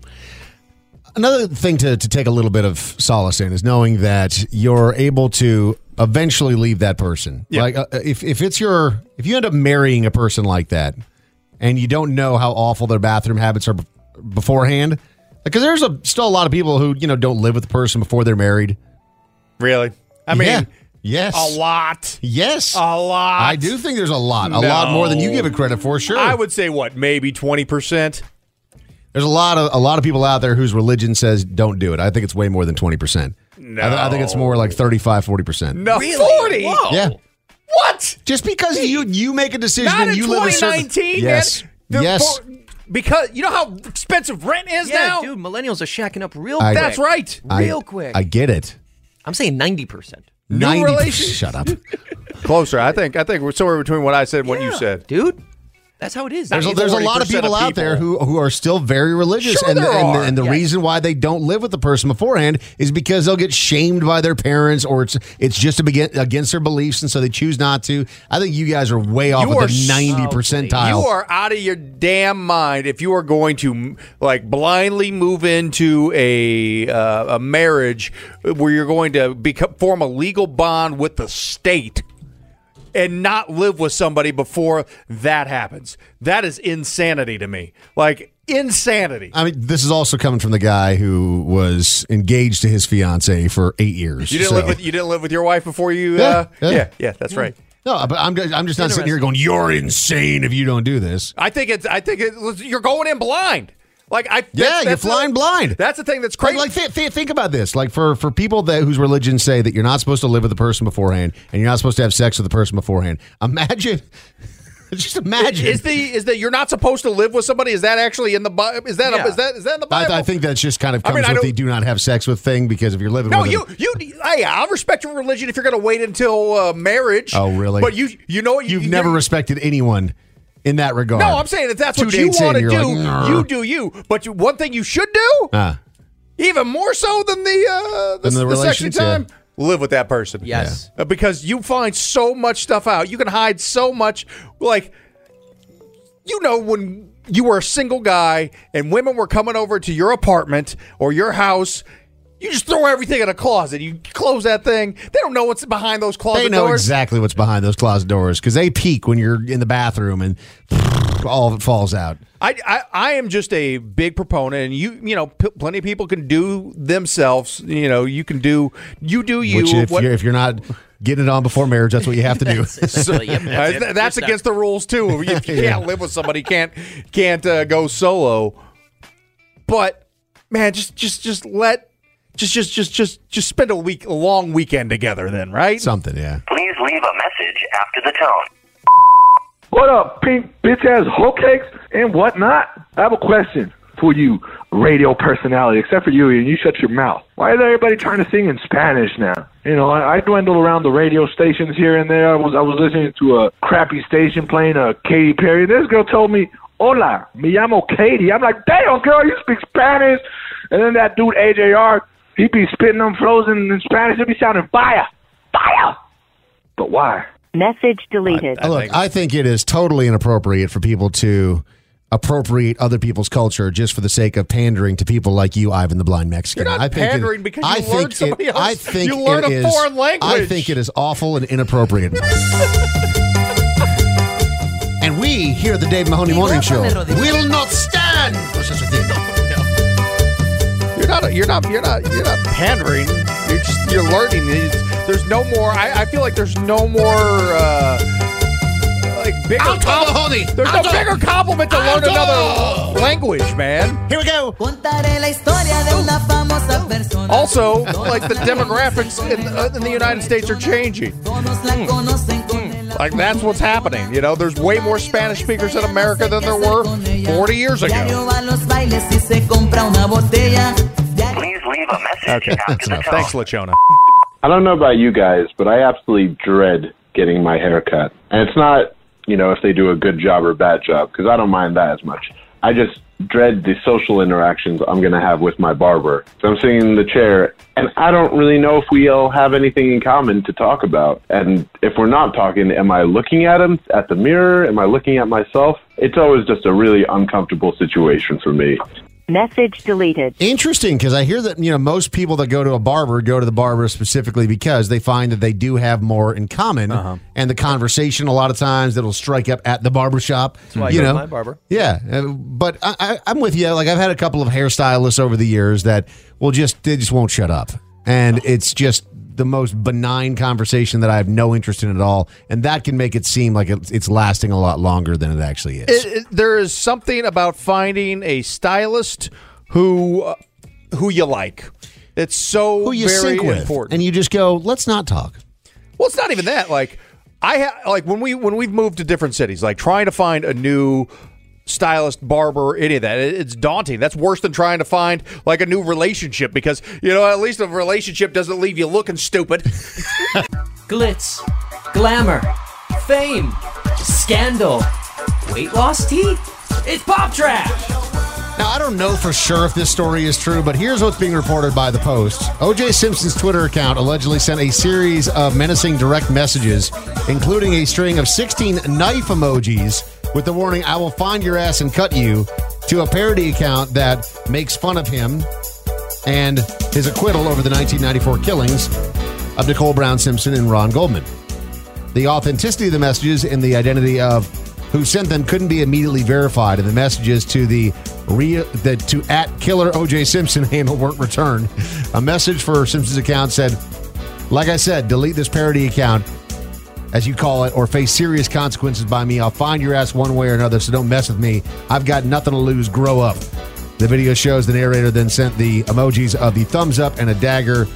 Another thing to take a little bit of solace in is knowing that you're able to eventually leave that person. Yeah. Like if you end up marrying a person like that and you don't know how awful their bathroom habits are beforehand, because there's still a lot of people who, don't live with the person before they're married. Really? I mean, yes. A lot. Yes. A lot. I do think there's a lot. A lot more than you give it credit for, sure. I would say, maybe 20%? There's a lot of people out there whose religion says don't do it. I think it's way more than 20%. No. I think it's more like 35-40%. No, Really? 40? Whoa. Yeah. What? Just because you make a decision Not and in you live a certain... 2019, Yes. man. Yes. Because you know how expensive rent is now? Dude, millennials are shacking up real quick. That's right. Real quick. I get it. I'm saying 90%. 90%. Shut up. Closer. I think we're somewhere between what I said and what you said. Dude, that's how it is. There's a lot of people out there who are still very religious, Sure and there are. the reason why they don't live with the person beforehand is because they'll get shamed by their parents, or it's just against their beliefs, and so they choose not to. I think you guys are way off at the 90 percentile. You are out of your damn mind if you are going to blindly move into a marriage where you're going to form a legal bond with the state and not live with somebody before that happens. That is insanity to me. Insanity. I mean, this is also coming from the guy who was engaged to his fiance for 8 years. You didn't live with your wife before you. Yeah, That's right. No, but I'm just not sitting here going, "You're insane if you don't do this." I think you're going in blind. Like you're flying blind. That's the thing that's crazy. Like think about this. Like for people whose religions say that you're not supposed to live with the person beforehand and you're not supposed to have sex with the person beforehand. Imagine. Just imagine. Is that you're not supposed to live with somebody? Is that actually in the Bible? Is that in the Bible? I think that's just kind of comes with the do not have sex with thing, because if you're living with hey, I'll respect your religion if you're going to wait until marriage. Oh, really? But you know what? You've never respected anyone in that regard. No, I'm saying if that's what you want to do, you do you. But one thing you should do, even more so than the sexy time. Yeah. Live with that person. Yes. Because you find so much stuff out. You can hide so much. Like, when you were a single guy and women were coming over to your apartment or your house, you just throw everything in a closet. You close that thing. They don't know what's behind those closet doors. They know exactly what's behind those closet doors because they peek when you're in the bathroom and all of it falls out. I am just a big proponent, and plenty of people can do themselves. You can do you. Which if you're not getting it on before marriage, that's what you have to do. That's against the rules too. You can't live with somebody, can't go solo. But man, just spend a long weekend together then, right? Something, yeah. Please leave a message after the tone. What up, pink bitch-ass hoe cakes and whatnot? I have a question for you, radio personality, except for you, and you shut your mouth. Why is everybody trying to sing in Spanish now? I dwindle around the radio stations here and there. I was listening to a crappy station playing Katy Perry. This girl told me, "Hola, me llamo Katy." I'm like, "Damn, girl, you speak Spanish." And then that dude, AJR, he be spitting them flows in Spanish. It be sounding fire. Fire! But why? Message deleted. I think it is totally inappropriate for people to appropriate other people's culture just for the sake of pandering to people like you, Ivan the Blind Mexican. You're not pandering because you learned somebody else. You learn a foreign language. I think it is awful and inappropriate. And we, here at the Dave Mahoney Morning Show, will not stand for such a thing. You're not pandering. You're learning. There's no more. I feel like there's no more bigger compliment. There's no bigger compliment to learn another language, man. Here we go. Also, like the demographics in the United States are changing. Like that's what's happening. There's way more Spanish speakers in America than there were 40 years ago. Please leave a message after the tone. Thanks, Lachona. I don't know about you guys, but I absolutely dread getting my hair cut. And it's not, if they do a good job or a bad job, because I don't mind that as much. I just dread the social interactions I'm going to have with my barber. So I'm sitting in the chair, and I don't really know if we all have anything in common to talk about. And if we're not talking, am I looking at him at the mirror? Am I looking at myself? It's always just a really uncomfortable situation for me. Message deleted. Interesting, because I hear that most people that go to a barber go to the barber specifically because they find that they do have more in common, and the conversation a lot of times that'll strike up at the barbershop. That's why I go to my barber. Yeah, but I'm with you. Like I've had a couple of hairstylists over the years that they just won't shut up, and it's just the most benign conversation that I have no interest in at all, and that can make it seem like it's lasting a lot longer than it actually is. There is something about finding a stylist who you like. It's so who you very sync with, important, and you just go, let's not talk. Well, it's not even that. Like when we've moved to different cities, like trying to find a new stylist, barber, any of that. It's daunting. That's worse than trying to find like a new relationship because, at least a relationship doesn't leave you looking stupid. Glitz, glamour, fame, scandal, weight loss tea. It's pop trash. Now, I don't know for sure if this story is true, but here's what's being reported by The Post. O.J. Simpson's Twitter account allegedly sent a series of menacing direct messages, including a string of 16 knife emojis with the warning, "I will find your ass and cut you," to a parody account that makes fun of him and his acquittal over the 1994 killings of Nicole Brown Simpson and Ron Goldman. The authenticity of the messages and the identity of who sent them couldn't be immediately verified, and the messages to the @Killer O.J. Simpson handle weren't returned. A message for Simpson's account said, "Like I said, delete this parody account as you call it, or face serious consequences by me. I'll find your ass one way or another, so don't mess with me. I've got nothing to lose. Grow up. The video shows the narrator then sent the emojis of the thumbs up and a dagger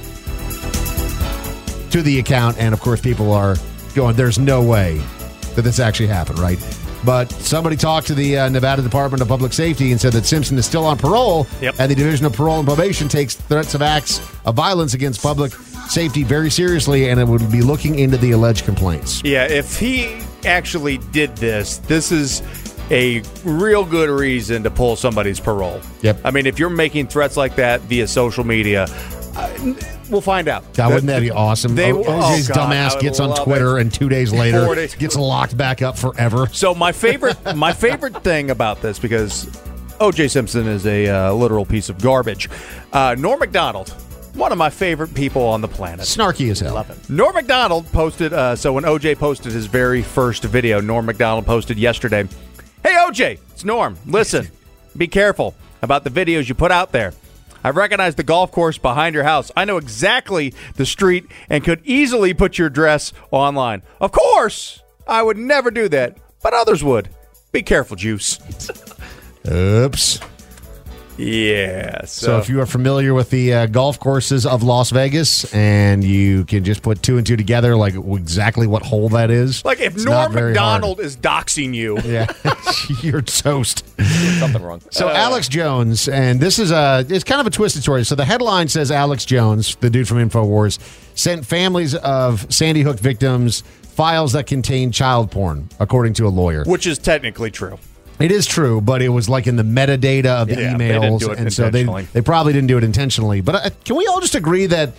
to the account, and of course people are going, there's no way that this actually happened, right? But somebody talked to the Nevada Department of Public Safety and said that Simpson is still on parole, and the Division of Parole and Probation takes threats of acts of violence against public safety very seriously, and it would be looking into the alleged complaints. Yeah, if he actually did this is a real good reason to pull somebody's parole. Yep. I mean, if you're making threats like that via social media, we'll find out. God, wouldn't that be awesome? OJ's dumbass gets on Twitter and 2 days later gets locked back up forever. So my favorite thing about this, because O.J. Simpson is a literal piece of garbage. Norm Macdonald, one of my favorite people on the planet. Snarky as hell. Love him. Norm Macdonald posted, so when O.J. posted his very first video, Norm Macdonald posted yesterday, "Hey, O.J., it's Norm. Listen, be careful about the videos you put out there. I recognize the golf course behind your house. I know exactly the street and could easily put your address online. Of course, I would never do that, but others would. Be careful, Juice." Oops. Yeah. So if you are familiar with the golf courses of Las Vegas and you can just put two and two together, like exactly what hole that is. Like if Norm Macdonald is doxing you. Yeah, you're toast. Something wrong. So Alex Jones, and this is it's kind of a twisted story. So the headline says Alex Jones, the dude from InfoWars, sent families of Sandy Hook victims files that contain child porn, according to a lawyer. Which is technically true. It is true, but it was like in the metadata of the emails, they didn't do it and so they probably didn't do it intentionally. But can we all just agree that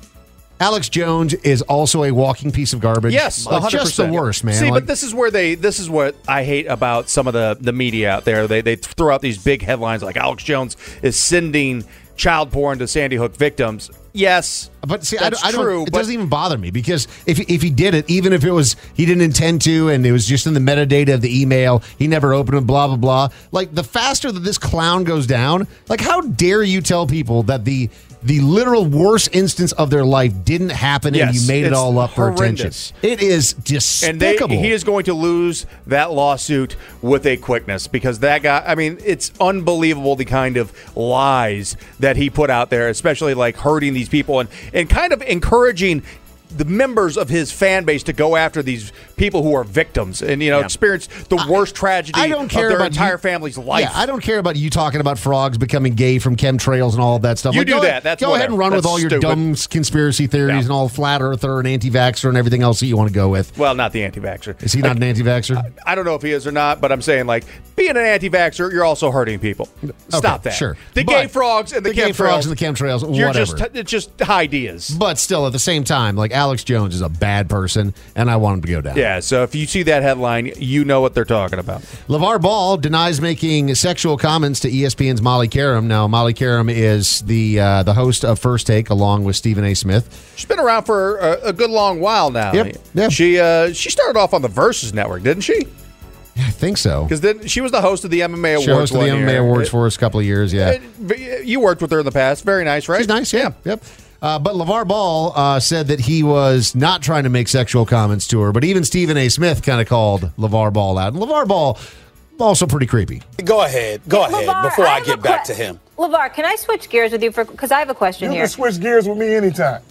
Alex Jones is also a walking piece of garbage? Yes, 100%. Just the worst, man. See, but this is what I hate about some of the media out there. They throw out these big headlines like Alex Jones is sending child porn to Sandy Hook victims. Yes, but see, that's I don't. True, it doesn't even bother me because if he did it, even if it was he didn't intend to, and it was just in the metadata of the email, he never opened it. Blah blah blah. Like the faster that this clown goes down, like how dare you tell people that the literal worst instance of their life didn't happen and you made it all up for attention. It is despicable. And he is going to lose that lawsuit with a quickness because that guy, I mean, it's unbelievable the kind of lies that he put out there, especially like hurting these people and kind of encouraging the members of his fan base to go after these people who are victims and experience the worst tragedy of their entire family's life. Yeah, I don't care about you talking about frogs becoming gay from chemtrails and all of that stuff. You do that. That's go ahead and run with all your dumb conspiracy theories and all flat earther and anti-vaxxer and everything else that you want to go with. Well, not the anti-vaxxer. Is he not an anti-vaxxer? I don't know if he is or not, but I'm saying like being an anti-vaxxer, you're also hurting people. Stop that. Sure. The gay frogs and the chemtrails, whatever. It's just ideas. But still, at the same time, like Alex Jones is a bad person, and I want him to go down. Yeah, so if you see that headline, you know what they're talking about. LeVar Ball denies making sexual comments to ESPN's Molly Qerim. Now, Molly Qerim is the host of First Take, along with Stephen A. Smith. She's been around for a good long while now. Yep. She started off on the Versus Network, didn't she? Yeah, I think so. Because then she was the host of the MMA Awards. She hosted the MMA Awards for us a couple of years, yeah. You worked with her in the past. Very nice, right? She's nice, yeah. Yep. But LeVar Ball said that he was not trying to make sexual comments to her, but even Stephen A. Smith kind of called LeVar Ball out. And LeVar Ball, also pretty creepy. Go ahead LeVar, before I get back to him. LeVar, can I switch gears with you because I have a question here? You can switch gears with me anytime.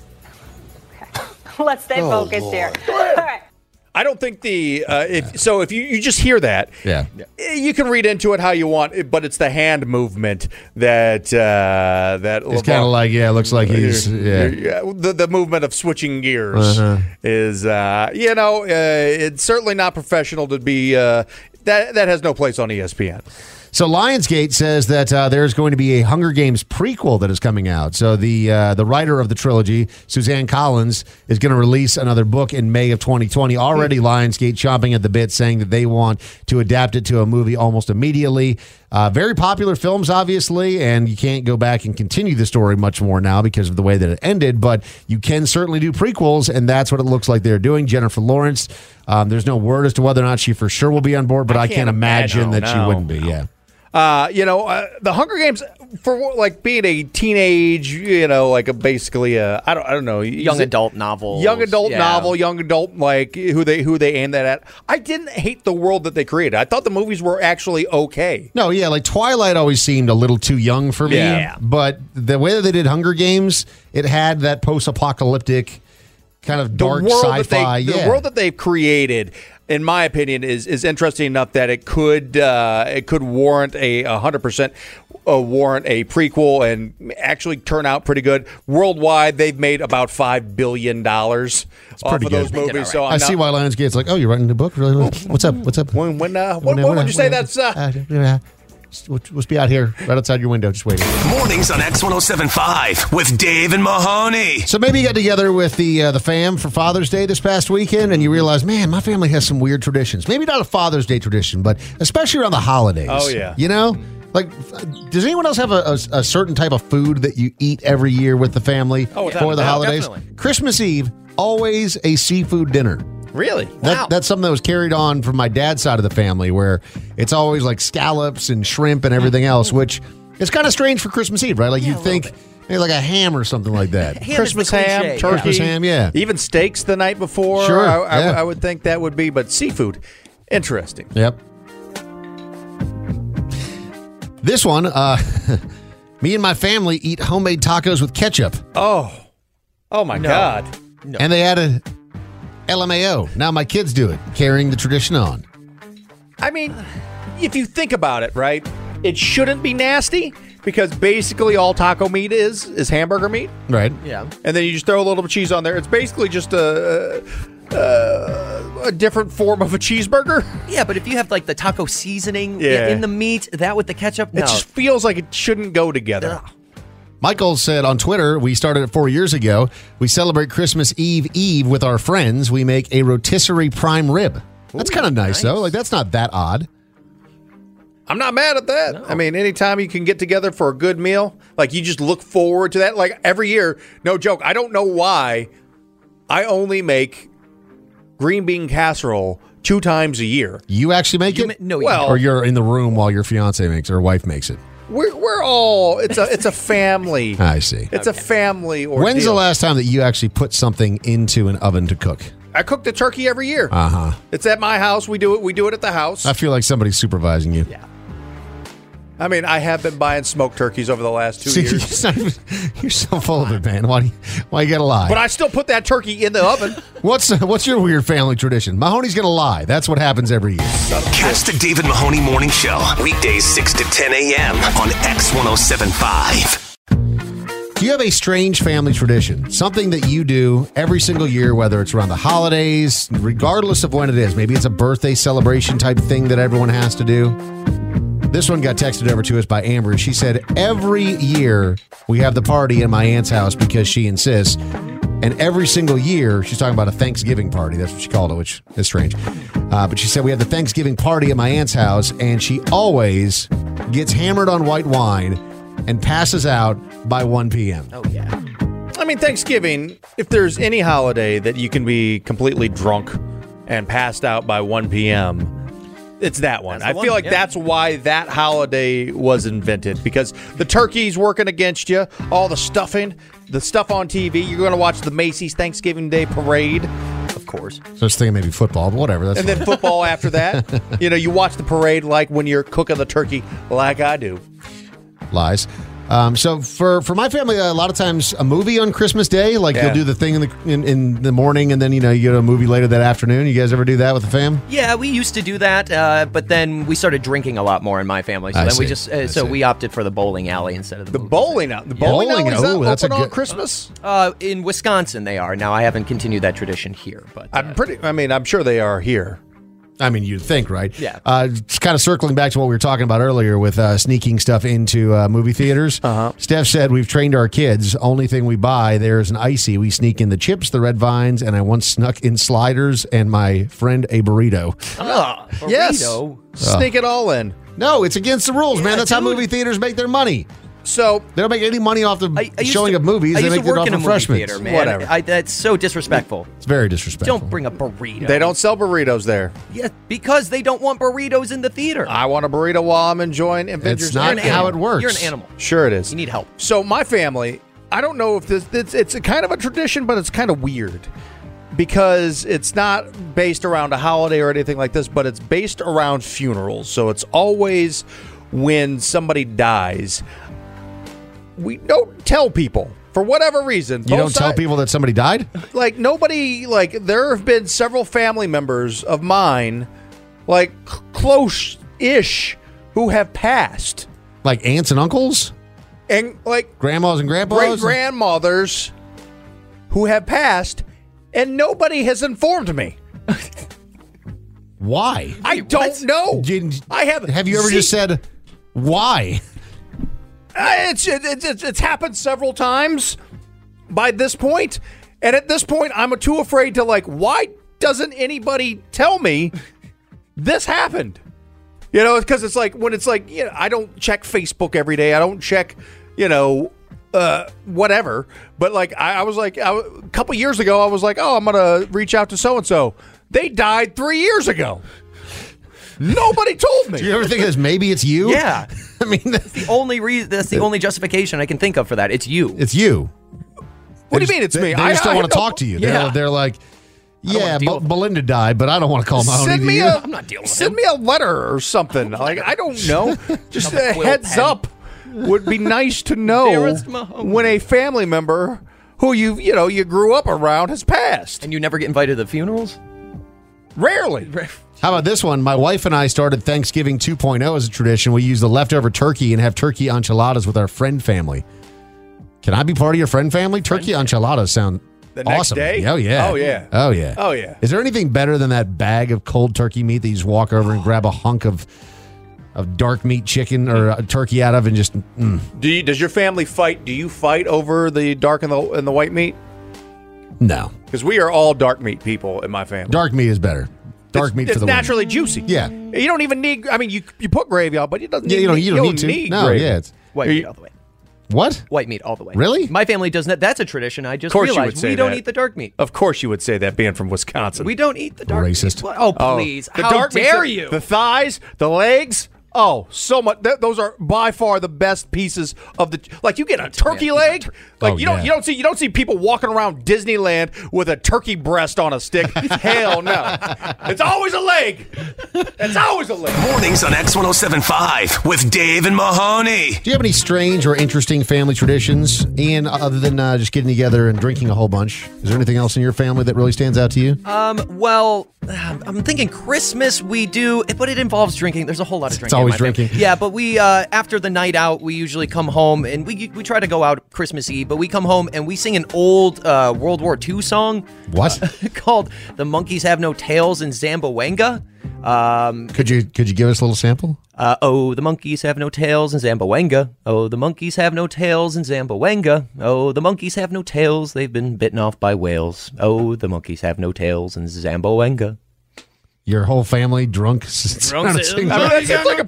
Okay. Let's stay focused here. All right. I don't think if you just hear that, you can read into it how you want, but it's the hand movement that it's kind of like it looks like he's the movement of switching gears is it's certainly not professional to be that has no place on ESPN. So Lionsgate says that there's going to be a Hunger Games prequel that is coming out. So the writer of the trilogy, Suzanne Collins, is going to release another book in May of 2020. Already Lionsgate chomping at the bit, saying that they want to adapt it to a movie almost immediately. Very popular films, obviously, and you can't go back and continue the story much more now because of the way that it ended, but you can certainly do prequels, and that's what it looks like they're doing. Jennifer Lawrence, there's no word as to whether or not she for sure will be on board, but I can't imagine that she wouldn't be, The Hunger Games, for like being a teenage, basically I don't know, young adult novel, young adult, like who they aimed that at. I didn't hate the world that they created. I thought the movies were actually okay. No, yeah, like Twilight always seemed a little too young for me. Yeah. But the way that they did Hunger Games, it had that post-apocalyptic kind of dark sci-fi. The world that they've created, in my opinion, is interesting enough that it could warrant 100% warrant a prequel and actually turn out pretty good. Worldwide, they've made about $5 billion off of those movies. Right. So I see why Lionsgate's like, oh, you're writing a book? Really? What's up? When would you say that's? Let's be out here right outside your window just waiting. Mornings on X107.5 with Dave and Mahoney. So maybe you got together with the fam for Father's Day this past weekend and you realize, man, my family has some weird traditions. Maybe not a Father's Day tradition, but especially around the holidays. Oh, yeah. You know? Like, does anyone else have a certain type of food that you eat every year with the family for the holidays? Definitely. Christmas Eve, always a seafood dinner. Really? That's something that was carried on from my dad's side of the family, where it's always like scallops and shrimp and everything else, which is kind of strange for Christmas Eve, right? Like you'd think maybe like a ham or something like that. Christmas ham, turkey, Christmas ham, yeah. Even steaks the night before. Sure, I would think that would be, but seafood, interesting. Yep. This one, me and my family eat homemade tacos with ketchup. Oh my God. No. And they added LMAO. Now my kids do it, carrying the tradition on. I mean, if you think about it, right, it shouldn't be nasty because basically all taco meat is hamburger meat. Right. Yeah. And then you just throw a little bit of cheese on there. It's basically just a different form of a cheeseburger. Yeah, but if you have like the taco seasoning in the meat, that with the ketchup, no. It just feels like it shouldn't go together. Ugh. Michael said on Twitter, we started it 4 years ago. We celebrate Christmas Eve with our friends. We make a rotisserie prime rib. That's kind of nice, though. Like, that's not that odd. I'm not mad at that. No. I mean, anytime you can get together for a good meal, like you just look forward to that. Like every year, no joke. I don't know why I only make green bean casserole 2 times a year. You actually make it? No, or you're in the room while your fiance makes it or wife makes it. We're all it's a family. I see. It's a family ordeal. When's the last time that you actually put something into an oven to cook? I cook the turkey every year. Uh-huh. It's at my house. We do it at the house. I feel like somebody's supervising you. Yeah. I mean, I have been buying smoked turkeys over the last 2 years. You're so full of it, man. Why you gotta lie? But I still put that turkey in the oven. What's your weird family tradition? Mahoney's gonna lie. That's what happens every year. Catch the David Mahoney Morning Show weekdays 6 to 10 a.m. on X107.5. Do you have a strange family tradition? Something that you do every single year, whether it's around the holidays, regardless of when it is. Maybe it's a birthday celebration type thing that everyone has to do. This one got texted over to us by Amber. She said, every year we have the party at my aunt's house because she insists. And every single year, she's talking about a Thanksgiving party. That's what she called it, which is strange. But she said, we have the Thanksgiving party at my aunt's house, and she always gets hammered on white wine and passes out by 1 p.m. Oh, yeah. I mean, Thanksgiving, if there's any holiday that you can be completely drunk and passed out by 1 p.m., it's that one. I feel like that's why that holiday was invented, because the turkey's working against you, all the stuffing, the stuff on TV. You're going to watch the Macy's Thanksgiving Day Parade, of course. So I was thinking maybe football, but whatever. That's then football after that. You watch the parade like when you're cooking the turkey like I do. Lies. So for my family, a lot of times a movie on Christmas Day, like you'll do the thing in the morning, and then you get a movie later that afternoon. You guys ever do that with the fam? Yeah, we used to do that, but then we started drinking a lot more in my family. So we opted for the bowling alley instead of the bowling alley. The bowling alley is that open on Christmas? In Wisconsin, they are. Now I haven't continued that tradition here, but I'm sure they are here. I mean, you'd think, right? Yeah. Just kind of circling back to what we were talking about earlier with sneaking stuff into movie theaters. Uh-huh. Steph said, we've trained our kids. Only thing we buy there is an icy. We sneak in the chips, the red vines, and I once snuck in sliders and my friend a burrito. Yes. Sneak it all in. No, it's against the rules, man. That's how movie theaters make their money. So they don't make any money off the showing of movies. They make it off refreshments. Theater, man. Whatever. That's so disrespectful. It's very disrespectful. Don't bring a burrito. They don't sell burritos there. Yeah, because they don't want burritos in the theater. I want a burrito while I'm enjoying Avengers. It's not how it works. You're an animal. Sure it is. You need help. So my family, I don't know if it's a kind of a tradition, but it's kind of weird because it's not based around a holiday or anything like this, but it's based around funerals. So it's always when somebody dies. We don't tell people for whatever reason. You don't tell people that somebody died? Like nobody, like there have been several family members of mine, like close-ish, who have passed. Like aunts and uncles? And like grandmas and grandpas? Great-grandmothers who have passed, and nobody has informed me. Why? I don't know. I have. Have you ever just said, why? It's happened several times by this point, and at this point, I'm too afraid to why doesn't anybody tell me this happened? You know, because it's like when it's like, I don't check Facebook every day. I don't check, whatever. But I was like, a couple years ago, I was like, oh, I'm gonna reach out to so and so. They died 3 years ago. Nobody told me. Do you ever think maybe it's you? Yeah. I mean, that's the only reason. That's the only justification I can think of for that. It's you. It's you. What do you mean it's me? They just don't want to talk to you. Yeah. They're like, Belinda died, but I don't want to call Mahoney. I'm not dealing with Send me a letter or something. I don't know. Just a heads up would be nice to know when a family member who you grew up around has passed. And you never get invited to the funerals? Rarely. How about this one? My wife and I started Thanksgiving 2.0 as a tradition. We use the leftover turkey and have turkey enchiladas with our friend family. Can I be part of your friend family? Turkey enchiladas sound the next awesome. day? Oh, yeah. Oh, yeah. Oh, yeah. Oh, yeah. Is there anything better than that bag of cold turkey meat that you just walk over and grab a hunk of dark meat chicken or a turkey out of and just... Does your family fight? Do you fight over the dark and the white meat? No. Because we are all dark meat people in my family. Dark meat is better. Dark meat for the It's naturally win. juicy. Yeah. You don't even need... I mean, you put gravy on, but it doesn't you don't need to. No, gravy. yeah. It's, White meat all the way. What? White meat all the way. Really? My family does not. That's a tradition. I just Of course you realized would say we don't that. eat the dark meat. Of course you would say that, being from Wisconsin. We don't eat the dark Racist. meat. Oh, please. The How dark meat, dare you? The thighs, the legs. Oh, so much. Those are by far the best pieces of the. Like you get a turkey leg. Like you don't see people walking around Disneyland with a turkey breast on a stick. Hell no. It's always a leg. It's always a leg. Mornings on X107.5 with Dave and Mahoney. Do you have any strange or interesting family traditions, Ian, other than just getting together and drinking a whole bunch? Is there anything else in your family that really stands out to you? Well, I'm thinking Christmas we do, but it involves drinking. There's a whole lot of drinking. It's always in my family. drinking. Yeah, but we after the night out, we usually come home and we try to go out Christmas Eve, but we come home and we sing an old World War II song. What? Called "The Monkeys Have No Tails" in Zamboanga. Could you give us a little sample? Oh, the monkeys have no tails in Zamboanga. Oh, the monkeys have no tails in Zamboanga. Oh, the monkeys have no tails. They've been bitten off by whales. Oh, the monkeys have no tails in Zamboanga. Your whole family drunk? It's like a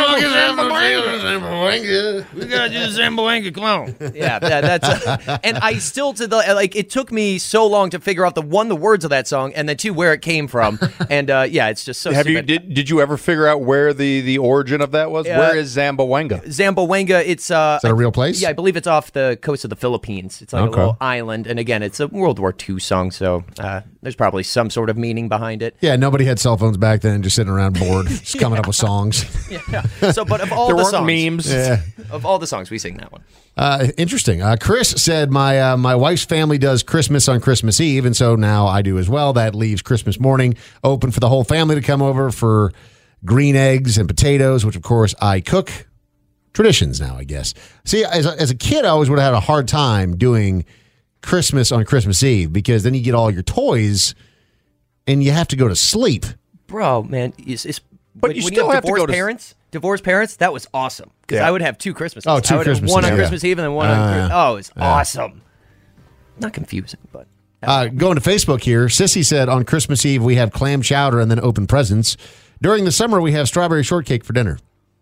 We gotta do the Zamboanga clown. Yeah, that's and I still it took me so long to figure out the words of that song, and then two, where it came from, and it's just so. Did you ever figure out where the origin of that was? Where is Zamboanga? Zamboanga, it's is that a real place? Yeah, I believe it's off the coast of the Philippines. It's like a little island, and again, it's a World War II song, so there's probably some sort of meaning behind it. Yeah, nobody had cell phones back then, just sitting around bored, just coming up with songs. Yeah. So, but of all there the weren't songs, memes. Yeah. Of all the songs, we sing that one. Interesting. Chris said my wife's family does Christmas on Christmas Eve, and so now I do as well. That leaves Christmas morning open for the whole family to come over for green eggs and potatoes, which of course I cook. Traditions now, I guess. See, as a kid, I always would have had a hard time doing Christmas on Christmas Eve because then you get all your toys and you have to go to sleep. Bro, man, but when you still have to go to divorced parents, that was awesome because I would have two Christmases. Oh, two I would Christmases. Have one on Yeah. Christmas Eve and then one on it's awesome. Not confusing, but going to Facebook here, Sissy said on Christmas Eve we have clam chowder and then open presents. During the summer we have strawberry shortcake for dinner.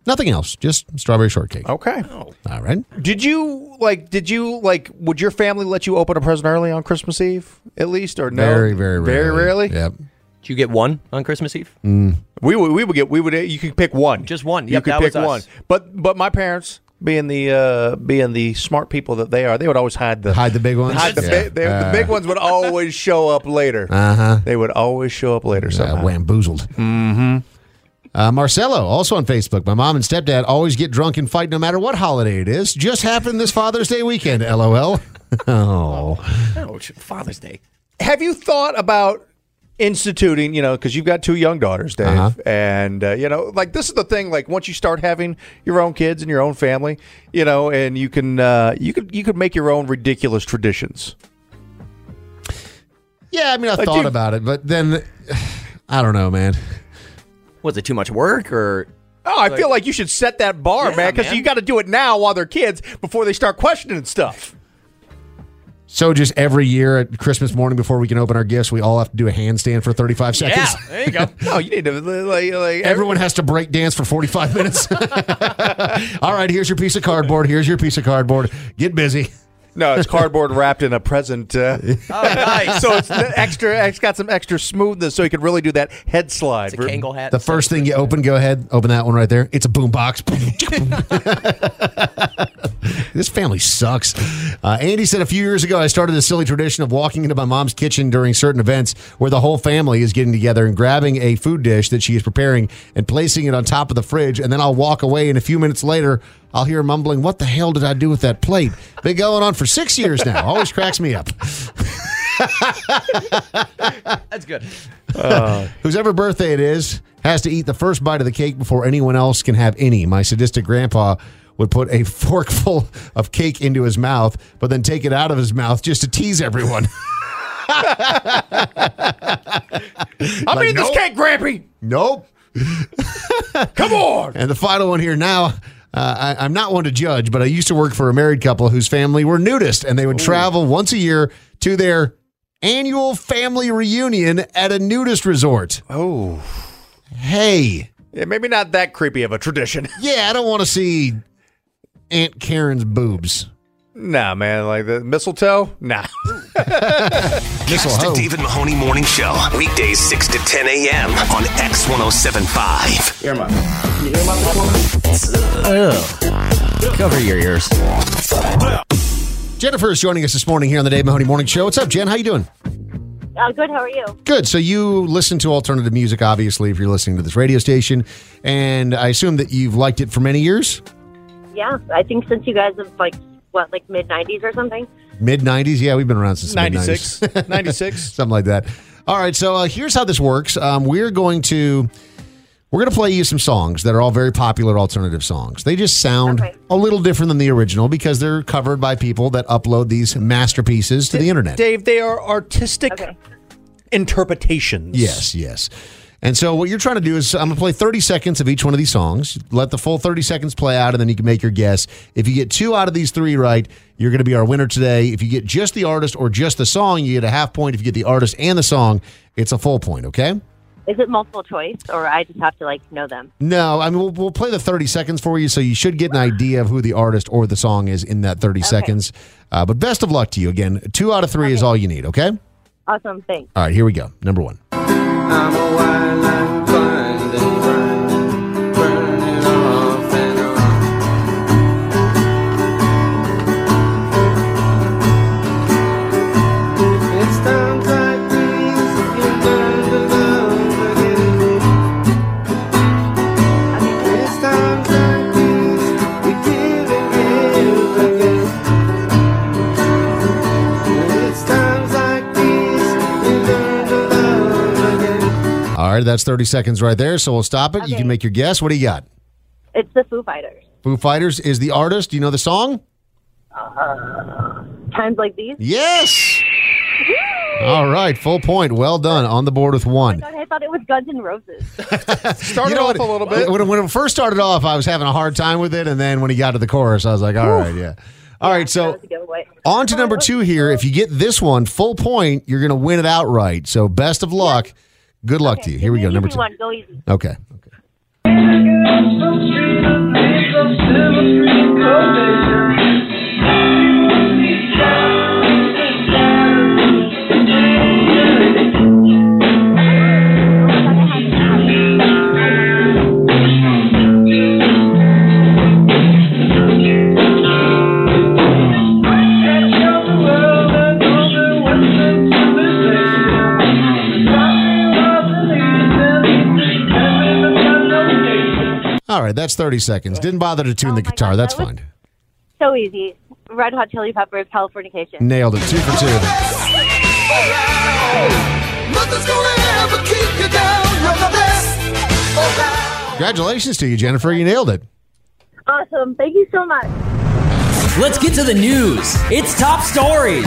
Nothing else. Just strawberry shortcake. Okay. All right. Would your family let you open a present early on Christmas Eve, at least, or no? Very, very rarely. Very rarely? Yep. Did you get one on Christmas Eve? We would you could pick one. Just one. You Yep, could that pick was us. one. But my parents, being the smart people that they are, they would always hide the big ones. The big ones would always show up later. They would always show up later. Somehow. Wamboozled. Marcelo, also on Facebook. My mom and stepdad always get drunk and fight no matter what holiday it is. Just happened this Father's Day weekend. LOL. Ouch, Father's Day. Have you thought about instituting, because you've got 2 young daughters, Dave, and, this is the thing, like, once you start having your own kids and your own family, and you could make your own ridiculous traditions. Yeah, I mean, I thought about it, but then, I don't know, man. Was it too much work, or... Oh, I feel like you should set that bar, man, because you got to do it now while they're kids before they start questioning stuff. So just every year at Christmas morning before we can open our gifts, we all have to do a handstand for 35 seconds? Yeah, there you go. No, you need to... Everyone has to break dance for 45 minutes. All right, here's your piece of cardboard. Here's your piece of cardboard. Get busy. No, it's cardboard wrapped in a present. Oh, nice. So it's got some extra smoothness so you can really do that head slide. It's a Kangol hat. The first thing you open, go ahead, open that one right there. It's a boom box. This family sucks. Andy said a few years ago, I started a silly tradition of walking into my mom's kitchen during certain events where the whole family is getting together and grabbing a food dish that she is preparing and placing it on top of the fridge. And then I'll walk away, and a few minutes later, I'll hear mumbling, "What the hell did I do with that plate?" Been going on for 6 years now. Always cracks me up. That's good. Whose ever birthday it is has to eat the first bite of the cake before anyone else can have any. My sadistic grandpa would put a forkful of cake into his mouth, but then take it out of his mouth just to tease everyone. I'm eating this cake, Grampy. Nope. Come on. And the final one here now. I'm not one to judge, but I used to work for a married couple whose family were nudist, and they would travel once a year to their annual family reunion at a nudist resort. Oh. Hey. Yeah, maybe not that creepy of a tradition. Yeah, I don't want to see Aunt Karen's boobs. Nah, man, like the mistletoe? Nah. Catch the David Mahoney Morning Show, weekdays 6 to 10 a.m. on X1075. Hear my Cover your ears. Jennifer is joining us this morning here on the Dave Mahoney Morning Show. What's up, Jen? How you doing? Good. How are you? Good. So you listen to alternative music, obviously, if you're listening to this radio station, and I assume that you've liked it for many years? Yeah, I think since you guys have, mid-90s or something? Mid-90s? Yeah, we've been around since 96. the mid-90s. 96. Something like that. All right, so here's how this works. We're going to play you some songs that are all very popular alternative songs. They just sound a little different than the original because they're covered by people that upload these masterpieces to the internet. Dave, they are artistic interpretations. Yes. And so what you're trying to do is I'm going to play 30 seconds of each one of these songs. Let the full 30 seconds play out, and then you can make your guess. If you get 2 out of these 3 right, you're going to be our winner today. If you get just the artist or just the song, you get a half point. If you get the artist and the song, it's a full point, okay? Is it multiple choice, or I just have to, know them? No, I mean, we'll play the 30 seconds for you, so you should get an idea of who the artist or the song is in that 30 seconds. But best of luck to you. Again, 2 out of 3 is all you need, okay? Awesome, thanks. All right, here we go. Number 1. I'm a wildlife blind and burning off and on. It's times like these you learn to love again. It's times like these we give and give again. It's times like these we learn to love again. All right, that's 30 seconds right there, so we'll stop it. You can make your guess. What do you got? It's the Foo Fighters. Foo Fighters is the artist. Do you know the song? Times Like These? Yes! All right, full point. Well done. On the board with 1. God, I thought it was Guns N' Roses. Started off a little bit. When it first started off, I was having a hard time with it, and then when he got to the chorus, I was like, all right, yeah. All right, so on to number 2 here. If you get this one, full point, you're going to win it outright. So best of luck. Good luck to you. Here we go, number 2. Go easy. Okay. All right, that's 30 seconds. Didn't bother to tune the guitar. That's fine. So easy. Red Hot Chili Peppers, Californication. Nailed it. 2 for 2. Congratulations to you, Jennifer. You nailed it. Awesome. Thank you so much. Let's get to the news. It's top stories.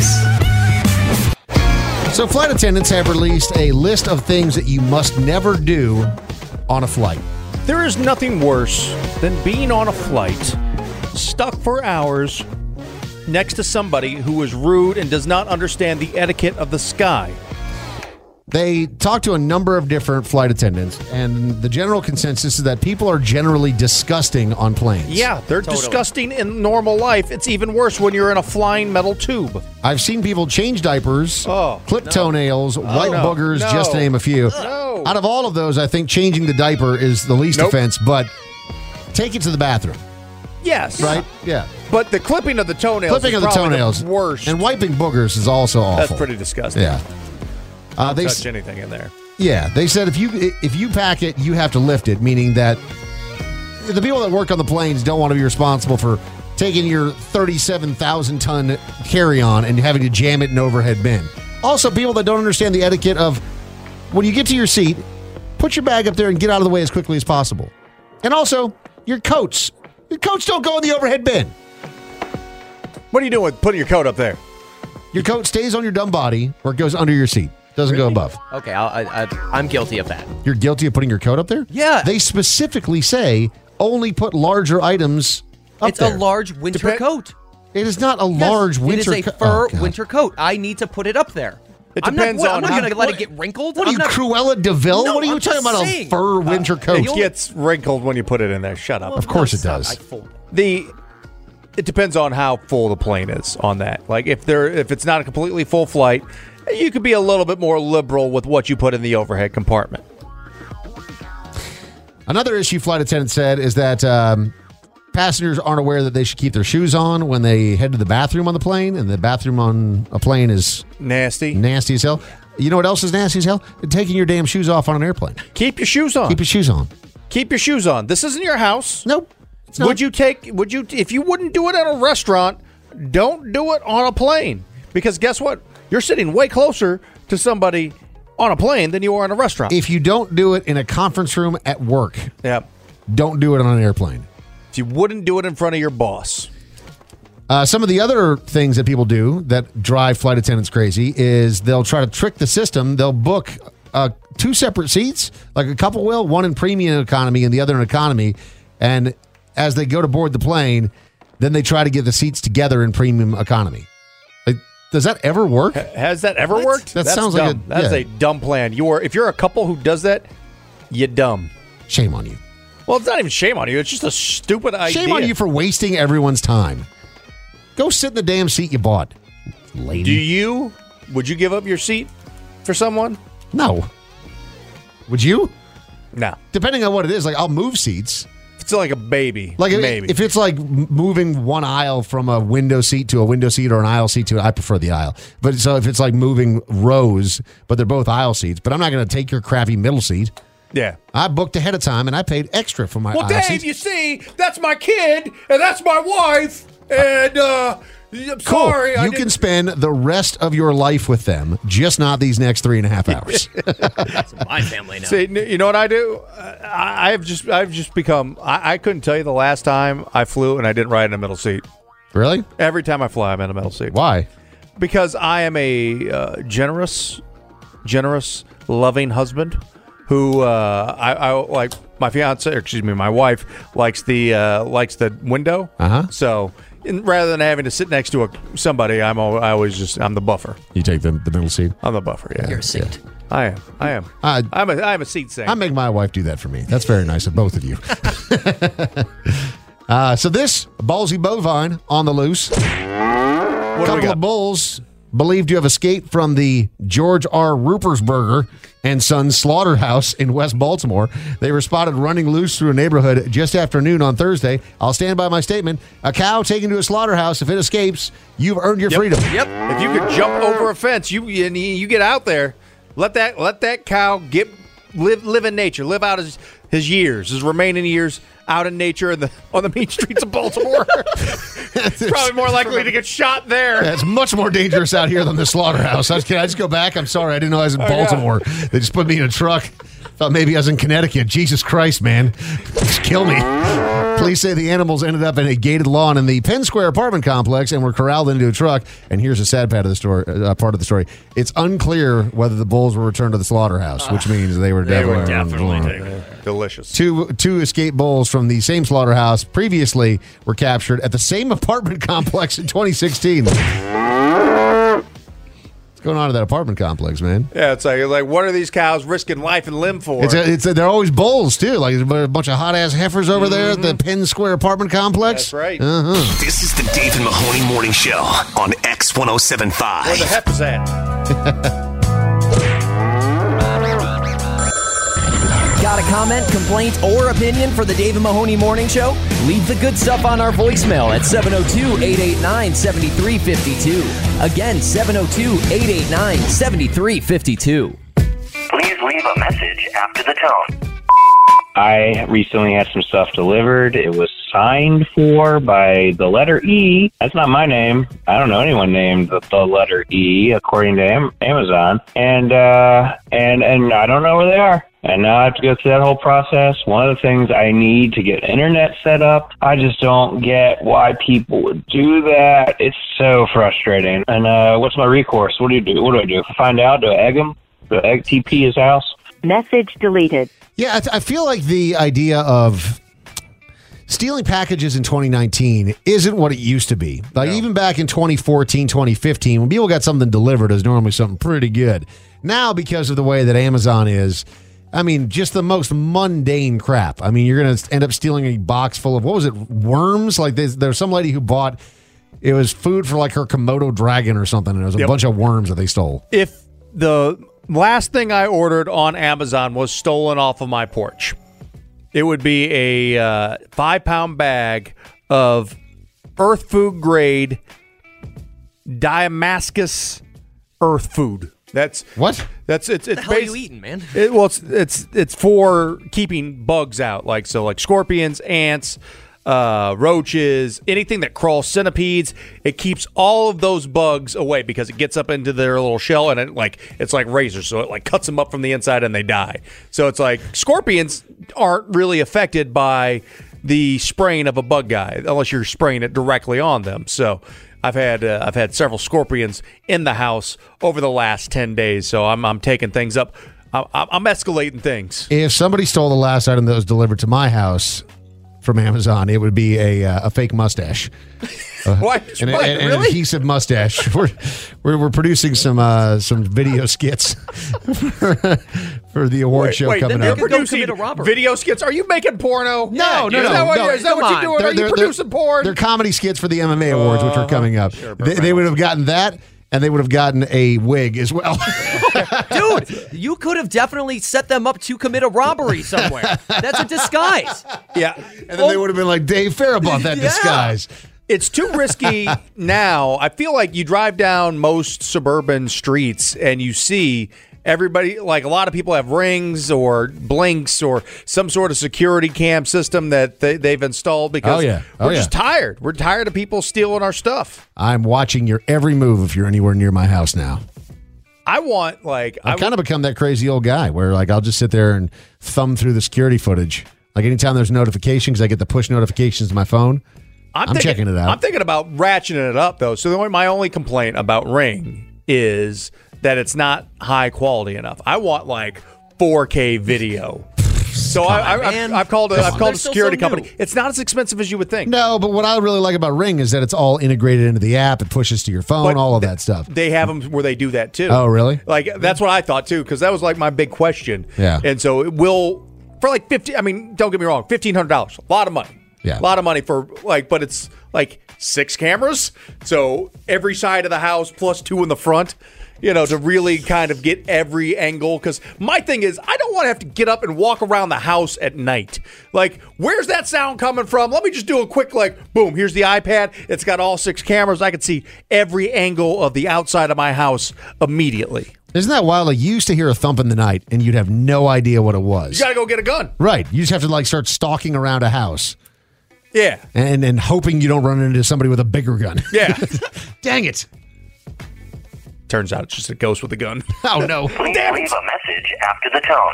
So flight attendants have released a list of things that you must never do on a flight. There is nothing worse than being on a flight, stuck for hours, next to somebody who is rude and does not understand the etiquette of the sky. They talked to a number of different flight attendants, and the general consensus is that people are generally disgusting on planes. Yeah, they're disgusting in normal life. It's even worse when you're in a flying metal tube. I've seen people change diapers, clip toenails, white boogers, just to name a few. Out of all of those, I think changing the diaper is the least offense, but take it to the bathroom. Yes. Right? Yeah. But the clipping of the toenails is the worst. And wiping boogers is also awful. That's pretty disgusting. Yeah. Don't touch anything in there. Yeah, they said if you pack it, you have to lift it, meaning that the people that work on the planes don't want to be responsible for taking your 37,000-ton carry-on and having to jam it in overhead bin. Also, people that don't understand the etiquette of when you get to your seat, put your bag up there and get out of the way as quickly as possible. And also, your coats. Your coats don't go in the overhead bin. What are you doing with putting your coat up there? Your coat stays on your dumb body or it goes under your seat. Doesn't go above. Okay, I'm guilty of that. You're guilty of putting your coat up there? Yeah. They specifically say only put larger items up It's there. a large winter coat. It is not a large winter coat. It is a fur winter coat. I need to put it up there. It depends I'm not on going to let it get wrinkled. What are you, Cruella DeVille? No, what are you I'm talking just about? saying. A fur winter coat? It gets wrinkled when you put it in there. Shut up. Of course it does. It depends on how full the plane is on that. Like if it's not a completely full flight, you could be a little bit more liberal with what you put in the overhead compartment. Another issue flight attendant said is that passengers aren't aware that they should keep their shoes on when they head to the bathroom on the plane, and the bathroom on a plane is nasty as hell. You know what else is nasty as hell? Taking your damn shoes off on an airplane. Keep your shoes on. Keep your shoes on. Keep your shoes on. This isn't your house. Nope. Would you if you wouldn't do it at a restaurant, don't do it on a plane. Because guess what? You're sitting way closer to somebody on a plane than you are in a restaurant. If you don't do it in a conference room at work, don't do it on an airplane. If you wouldn't do it in front of your boss. Some of the other things that people do that drive flight attendants crazy is they'll try to trick the system. They'll book 2 separate seats, like a couple will, one in premium economy and the other in economy. And as they go to board the plane, then they try to get the seats together in premium economy. Does that ever work? Has that ever worked? That sounds dumb. like That's a dumb plan. If you're a couple who does that, you're dumb. Shame on you. Well, it's not even shame on you. It's just a stupid idea. Shame on you for wasting everyone's time. Go sit in the damn seat you bought, lady. Would you give up your seat for someone? No. Would you? No. Depending on what it is, like I'll move seats. It's like a baby. Like maybe. If it's like moving one aisle from a window seat to a window seat or an aisle seat to I prefer the aisle. But so if it's like moving rows, but they're both aisle seats, but I'm not going to take your crappy middle seat. Yeah. I booked ahead of time and I paid extra for my aisle Dave, seats. you see, that's my kid and that's my wife. And I'm sorry. You can spend the rest of your life with them, just not these next 3.5 hours. That's my family now. See, you know what I do? I've just become. I couldn't tell you the last time I flew and I didn't ride in a middle seat. Really? Every time I fly, I'm in a middle seat. Why? Because I am a generous, loving husband who I like. My my wife likes the window. So. And rather than having to sit next to somebody, I'm the buffer. You take the middle seat? I'm the buffer, yeah. You're a saint. I am. I'm a seat saint. I make my wife do that for me. That's very nice of both of you. So this ballsy bovine on the loose. A couple of bulls believed to have escaped from the George R. Rupersberger and Sons slaughterhouse in West Baltimore. They were spotted running loose through a neighborhood just after noon on Thursday. I'll stand by my statement. A cow taken to a slaughterhouse, if it escapes, you've earned your freedom. Yep. If you could jump over a fence, you get out there. Let that cow live in nature, live out his years, his remaining years out in nature on the mean streets of Baltimore. It's probably more likely to get shot there. Yeah, it's much more dangerous out here than the slaughterhouse. Can I just go back? I'm sorry, I didn't know I was in Baltimore. They just put me in a truck. Thought maybe I was in Connecticut. Jesus Christ, man. Just kill me. Police say the animals ended up in a gated lawn in the Penn Square apartment complex and were corralled into a truck. And here's a sad part of the story. It's unclear whether the bulls were returned to the slaughterhouse, which means they were definitely taken. Delicious. Two escaped bulls from the same slaughterhouse previously were captured at the same apartment complex in 2016. What's going on in that apartment complex, man? Yeah, it's like what are these cows risking life and limb for? They're always bulls, too. Like, there's a bunch of hot-ass heifers over there at the Penn Square apartment complex. That's right. This is the Dave and Mahoney Morning Show on X1075. Where the heck is that? Got a comment, complaint, or opinion for the Dave and Mahoney Morning Show? Leave the good stuff on our voicemail at 702-889-7352. Again, 702-889-7352. Please leave a message after the tone. I recently had some stuff delivered. It was signed for by the letter E. That's not my name. I don't know anyone named the letter E, according to Amazon. And I don't know where they are. And now I have to go through that whole process. One of the things I need to get internet set up, I just don't get why people would do that. It's so frustrating. And what's my recourse? What do you do? What do I do? Find out? Do I egg him? Do I egg TP his house? Message deleted. Yeah, I feel like the idea of stealing packages in 2019 isn't what it used to be. Like, even back in 2014, 2015, when people got something delivered, it was normally something pretty good. Now, because of the way that Amazon is, I mean, just the most mundane crap. I mean, you're going to end up stealing a box full of, what was it, worms? Like, there's some lady who bought, it was food for like her Komodo dragon or something, and it was a bunch of worms that they stole. If the last thing I ordered on Amazon was stolen off of my porch, it would be a 5-pound bag of earth food grade Damascus earth food. It's what the hell are you eating, man? It's for keeping bugs out, like scorpions, ants, roaches, anything that crawls, centipedes. It keeps all of those bugs away because it gets up into their little shell and it's like razors, so it cuts them up from the inside and they die. So it's like scorpions aren't really affected by the spraying of a bug guy unless you're spraying it directly on them. So I've had several scorpions in the house over the last 10 days, so I'm taking things up. I'm escalating things. If somebody stole the last item that was delivered to my house from Amazon, it would be a fake mustache. What? An adhesive mustache. We're producing some video skits for the award show coming up. You're producing video skits? Are you making porno? No. Is that what you're doing? Are you producing porn? They're comedy skits for the MMA awards, which are coming up. Sure, they would have gotten that, and they would have gotten a wig as well. Dude, you could have definitely set them up to commit a robbery somewhere. That's a disguise. Yeah. And then they would have been like Dave Faribault, that disguise. It's too risky now. I feel like you drive down most suburban streets and you see everybody, like a lot of people have Rings or Blinks or some sort of security cam system that they've installed because we're just tired. We're tired of people stealing our stuff. I'm watching your every move if you're anywhere near my house now. I've kind of become that crazy old guy where I'll just sit there and thumb through the security footage. Like anytime there's notifications, I get the push notifications to my phone. I'm checking it out. I'm thinking about ratcheting it up, though. So my only complaint about Ring is that it's not high quality enough. I want 4K video. So I've called a security company. It's not as expensive as you would think. No, but what I really like about Ring is that it's all integrated into the app. It pushes to your phone, all of that stuff. They have them where they do that too. Oh, really? Like that's what I thought too, because that was like my big question. Yeah. And so it will for like $50. I mean, don't get me wrong, $1,500, a lot of money. Yeah. A lot of money for but it's like 6 cameras, so every side of the house plus 2 in the front. To really kind of get every angle. Because my thing is, I don't want to have to get up and walk around the house at night. Like, where's that sound coming from? Let me just do a quick, boom, here's the iPad. It's got all 6 cameras. I can see every angle of the outside of my house immediately. Isn't that wild? Like, you used to hear a thump in the night, and you'd have no idea what it was. You got to go get a gun. Right. You just have to, start stalking around a house. Yeah. And hoping you don't run into somebody with a bigger gun. Yeah. Dang it. Turns out it's just a ghost with a gun. Oh, no. Please leave a message after the tone.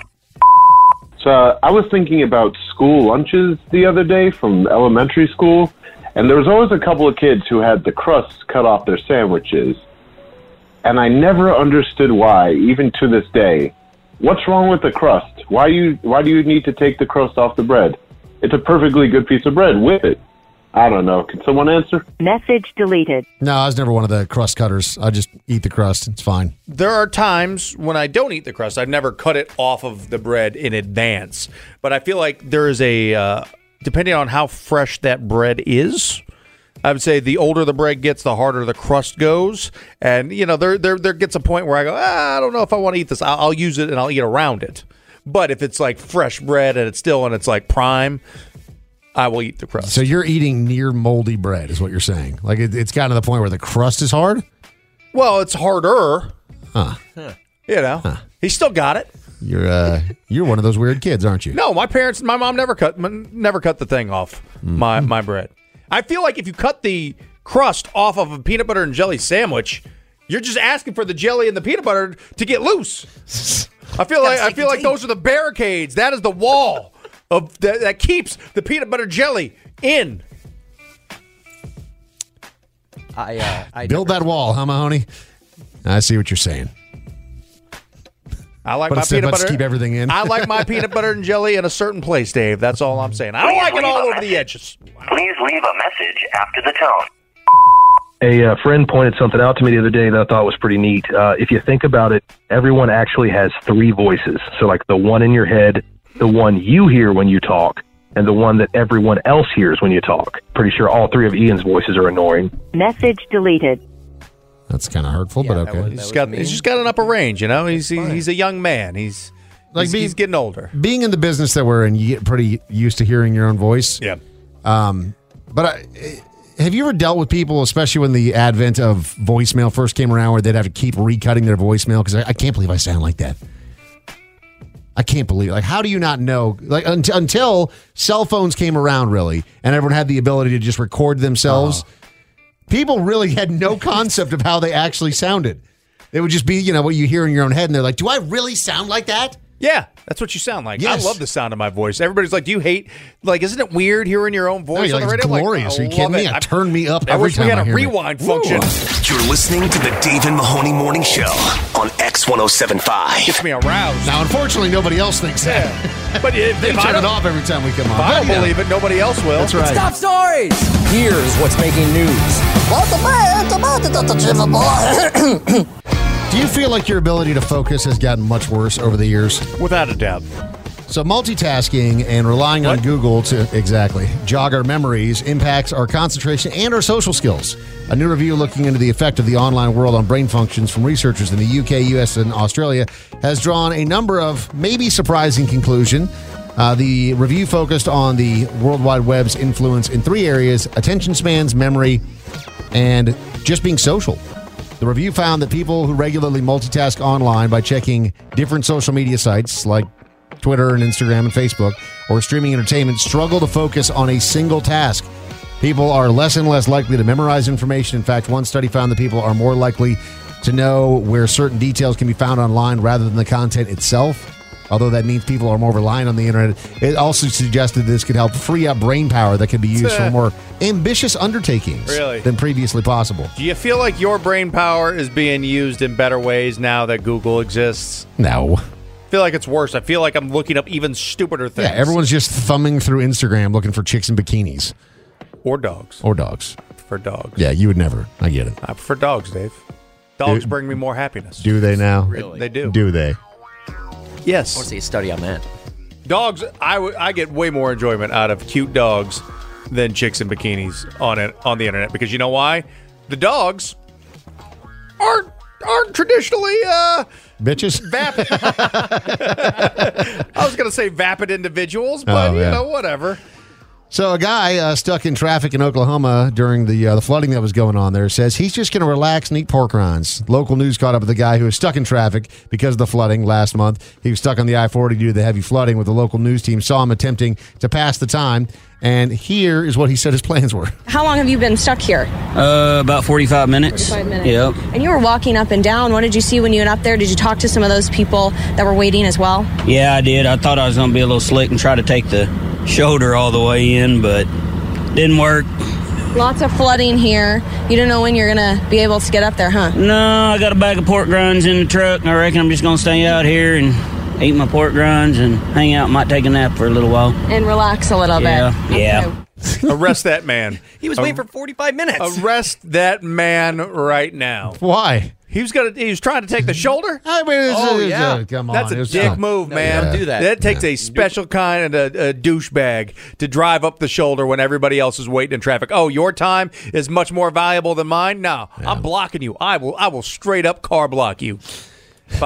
So I was thinking about school lunches the other day from elementary school, and there was always a couple of kids who had the crust cut off their sandwiches. And I never understood why, even to this day. What's wrong with the crust? Why do you need to take the crust off the bread? It's a perfectly good piece of bread with it. I don't know. Can someone answer? Message deleted. No, I was never one of the crust cutters. I just eat the crust. It's fine. There are times when I don't eat the crust. I've never cut it off of the bread in advance. But I feel like there is depending on how fresh that bread is, I would say the older the bread gets, the harder the crust goes. And, there gets a point where I go, I don't know if I want to eat this. I'll use it and I'll eat around it. But if it's like fresh bread and it's prime, I will eat the crust. So you're eating near moldy bread is what you're saying. Like it's gotten to the point where the crust is hard? Well, it's harder. Huh. He still got it. You're one of those weird kids, aren't you? No, my mom never cut the thing off my bread. I feel like if you cut the crust off of a peanut butter and jelly sandwich, you're just asking for the jelly and the peanut butter to get loose. I feel like those are the barricades. That is the wall that keeps the peanut butter jelly in. I build that wall, huh, Mahoney? I see what you're saying. I like but my peanut butter. Keep everything in. I like my peanut butter and jelly in a certain place, Dave. That's all I'm saying. I don't like it all over the edges. Please leave a message after the tone. A friend pointed something out to me the other day that I thought was pretty neat. If you think about it, everyone actually has 3 voices. So like the one in your head, the one you hear when you talk, and the one that everyone else hears when you talk. Pretty sure all 3 of Ian's voices are annoying. Message deleted. That's kind of hurtful, but okay. He's just got an upper range, He's a young man. He's getting older. Being in the business that we're in, you get pretty used to hearing your own voice. Yeah. But have you ever dealt with people, especially when the advent of voicemail first came around, where they'd have to keep recutting their voicemail? Because I can't believe I sound like that. I can't believe it. Like, how do you not know? Like, until cell phones came around, really, and everyone had the ability to just record themselves, people really had no concept of how they actually sounded. It would just be, what you hear in your own head, and they're like, do I really sound like that? Yeah, that's what you sound like. Yes. I love the sound of my voice. Everybody's like, do you hate, isn't it weird hearing your own voice on the radio? It's glorious. Are you kidding me? It turned me up every time I wish we had a rewind function. You're listening to the Dave and Mahoney Morning Show on X1075. Gets me aroused. Now, unfortunately, nobody else thinks that. But if they turn it off every time we come on. If I don't believe it, nobody else will. That's right. Top stories. Here's what's making news. Do you feel like your ability to focus has gotten much worse over the years? Without a doubt. So multitasking and relying on Google to jog our memories impacts our concentration and our social skills. A new review looking into the effect of the online world on brain functions from researchers in the UK, US, and Australia has drawn a number of maybe surprising conclusions. The review focused on the World Wide Web's influence in 3 areas: attention spans, memory, and just being social. The review found that people who regularly multitask online by checking different social media sites like Twitter and Instagram and Facebook or streaming entertainment struggle to focus on a single task. People are less and less likely to memorize information. In fact, one study found that people are more likely to know where certain details can be found online rather than the content itself. Although that means people are more reliant on the internet, it also suggested this could help free up brain power that could be used for more ambitious undertakings than previously possible. Do you feel like your brain power is being used in better ways now that Google exists? No. feel like it's worse. I feel like I'm looking up even stupider things. Yeah, everyone's just thumbing through Instagram looking for chicks in bikinis. Or dogs. Or dogs. For dogs. Yeah, you would never. I get it. I prefer dogs, Dave. Dogs bring me more happiness. Do they now? Really? They do. Do they? Yes. I want to see a study on that. Dogs, I get way more enjoyment out of cute dogs than chicks in bikinis on the internet, because you know why? The dogs aren't traditionally bitches. Vapid. I was going to say vapid individuals, but you know, whatever. So a guy stuck in traffic in Oklahoma during the flooding that was going on there says he's just going to relax and eat pork rinds. Local news caught up with the guy who was stuck in traffic because of the flooding last month. He was stuck on the I-40 due to the heavy flooding. With the local news team saw him attempting to pass the time. And here is what he said his plans were. How long have you been stuck here? About 45 minutes. 45 minutes. Yep. And you were walking up and down. What did you see when you went up there? Did you talk to some of those people that were waiting as well? Yeah, I did. I thought I was going to be a little slick and try to take the shoulder all the way in, but didn't work. Lots of flooding here. You don't know when you're going to be able to get up there, huh? No, I got a bag of pork rinds in the truck, and I reckon I'm just going to stay out here and eat my pork rinds and hang out. Might take a nap for a little while. And relax a little bit. Yeah. Arrest that man. He was waiting for 45 minutes. Arrest that man right now. Why? He was trying to take the shoulder. I mean, come on. That's a dick move, man. Don't do that. That takes a special kind of a douchebag to drive up the shoulder when everybody else is waiting in traffic. Oh, your time is much more valuable than mine. No, I'm blocking you. I will straight up car block you. If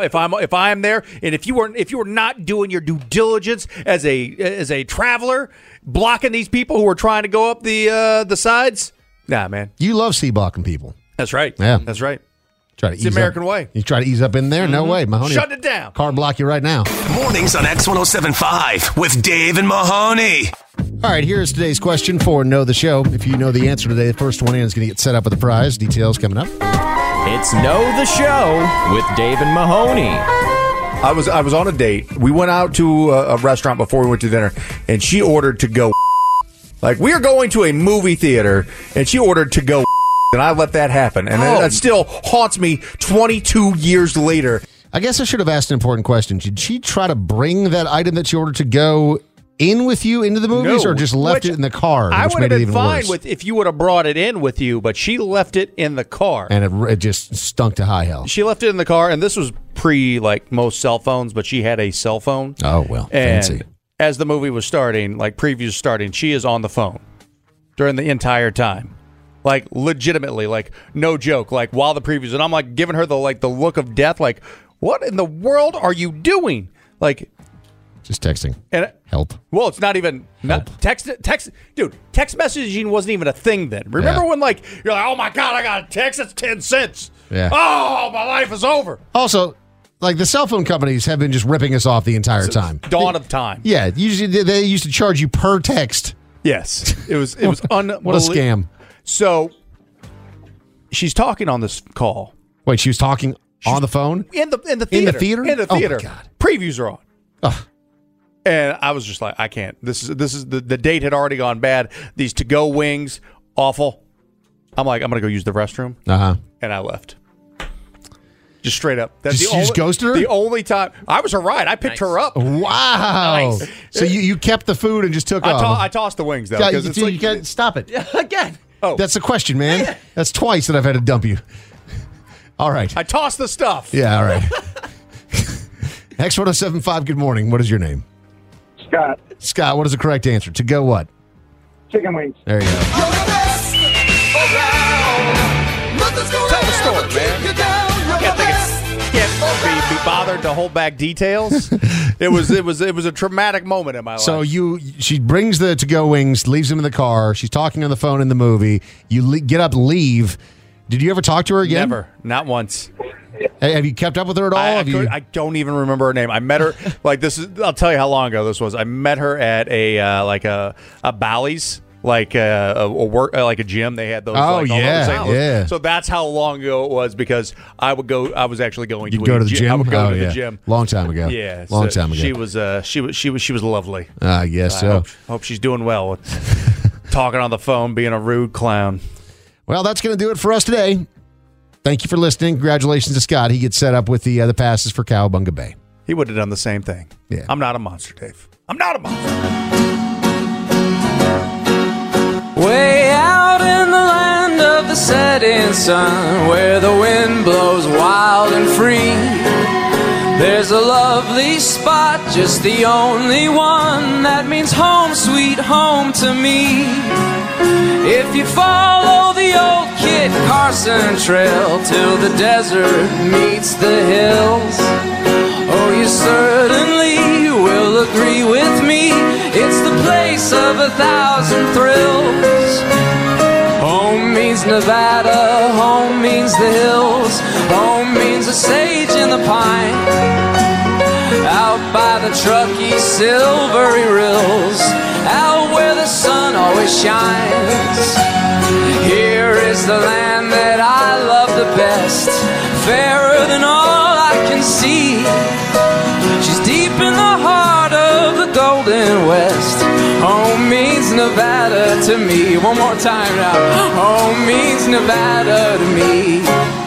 I am there, and if you were not doing your due diligence as a traveler, blocking these people who are trying to go up the sides, nah, man. You love C-blocking people. That's right. Yeah, that's right. Try to it's the American way. You try to ease up in there? No way, Mahoney. Shut it down. Car block you right now. Mornings on X1075 with Dave and Mahoney. All right, here's today's question for Know the Show. If you know the answer today, the first one in is going to get set up with a prize. Details coming up. It's Know the Show with Dave and Mahoney. I was on a date. We went out to a restaurant before we went to dinner, and she ordered to go. Like, we are going to a movie theater, and she ordered to go. And I let that happen. And that still haunts me 22 years later. I guess I should have asked an important question. Did she try to bring that item that she ordered to go in with you into the movies, or just left it in the car? I would have been fine with if you would have brought it in with you, but she left it in the car. And it just stunk to high hell. She left it in the car, and this was pre, like, most cell phones, but she had a cell phone. Oh, well, fancy. As the movie was starting, like previews starting, she is on the phone during the entire time. Like, legitimately, like, no joke, like, while the previews, and I'm, like, giving her the look of death, like, what in the world are you doing? Like, just texting. And help. Well, it's not even text. Dude, text messaging wasn't even a thing then. Remember when, like, you're like, oh my God, I got a text, it's 10 cents. Yeah. Oh, my life is over. Also, like, the cell phone companies have been just ripping us off the entire time. Dawn of time. Yeah, usually they used to charge you per text. Yes. It was unbelievable. What a scam. So, she's talking on this call. Wait, she was talking on the phone? In the theater. In the theater? In the theater. Oh, my God. Previews are on. Ugh. And I was just like, I can't. This is the date had already gone bad. These to-go wings, awful. I'm like, I'm going to go use the restroom. Uh-huh. And I left. Just straight up. That's you just ghosted her? The only time. I was her ride. I picked her up. Wow. Nice. So you kept the food and just took off. I tossed the wings, though. You can't stop it. Again. Oh. That's the question, man. That's twice that I've had to dump you. All right. I tossed the stuff. Yeah, all right. X1075, good morning. What is your name? Scott. Scott, what is the correct answer? To go what? Chicken wings. There you go. Tell the story, man. Can't be bothered to hold back details. It was a traumatic moment in my life. So she brings the to-go wings, leaves them in the car. She's talking on the phone in the movie. You get up, leave. Did you ever talk to her again? Never, not once. Have you kept up with her at all? I don't even remember her name. I met her like this is. I'll tell you how long ago this was. I met her at a Bally's. Like a gym, they had those. Oh, like, yeah. So that's how long ago it was, because I would go. I was actually going. You'd go to the gym. I would go to the gym. Long time ago. Yeah, long time ago. She was lovely. I guess so. Hope she's doing well. Talking on the phone, being a rude clown. Well, that's going to do it for us today. Thank you for listening. Congratulations to Scott. He gets set up with the passes for Cowabunga Bay. he would have done the same thing. Yeah. I'm not a monster, Dave. I'm not a monster. Way out in the land of the setting sun, where the wind blows wild and free, there's a lovely spot, just the only one that means home, sweet home to me. If you follow the old Kit Carson trail till the desert meets the hills, oh, you certainly will agree with me, it's the place of 1,000 thrills. Home means Nevada, home means the hills, home means the sage and the pine, out by the Truckee silvery rills, out where the sun always shines. Here is the land that I love the best, fairer than all I can see. She's deep in the heart of the Golden West. Home means Nevada to me. One more time now. Home means Nevada to me.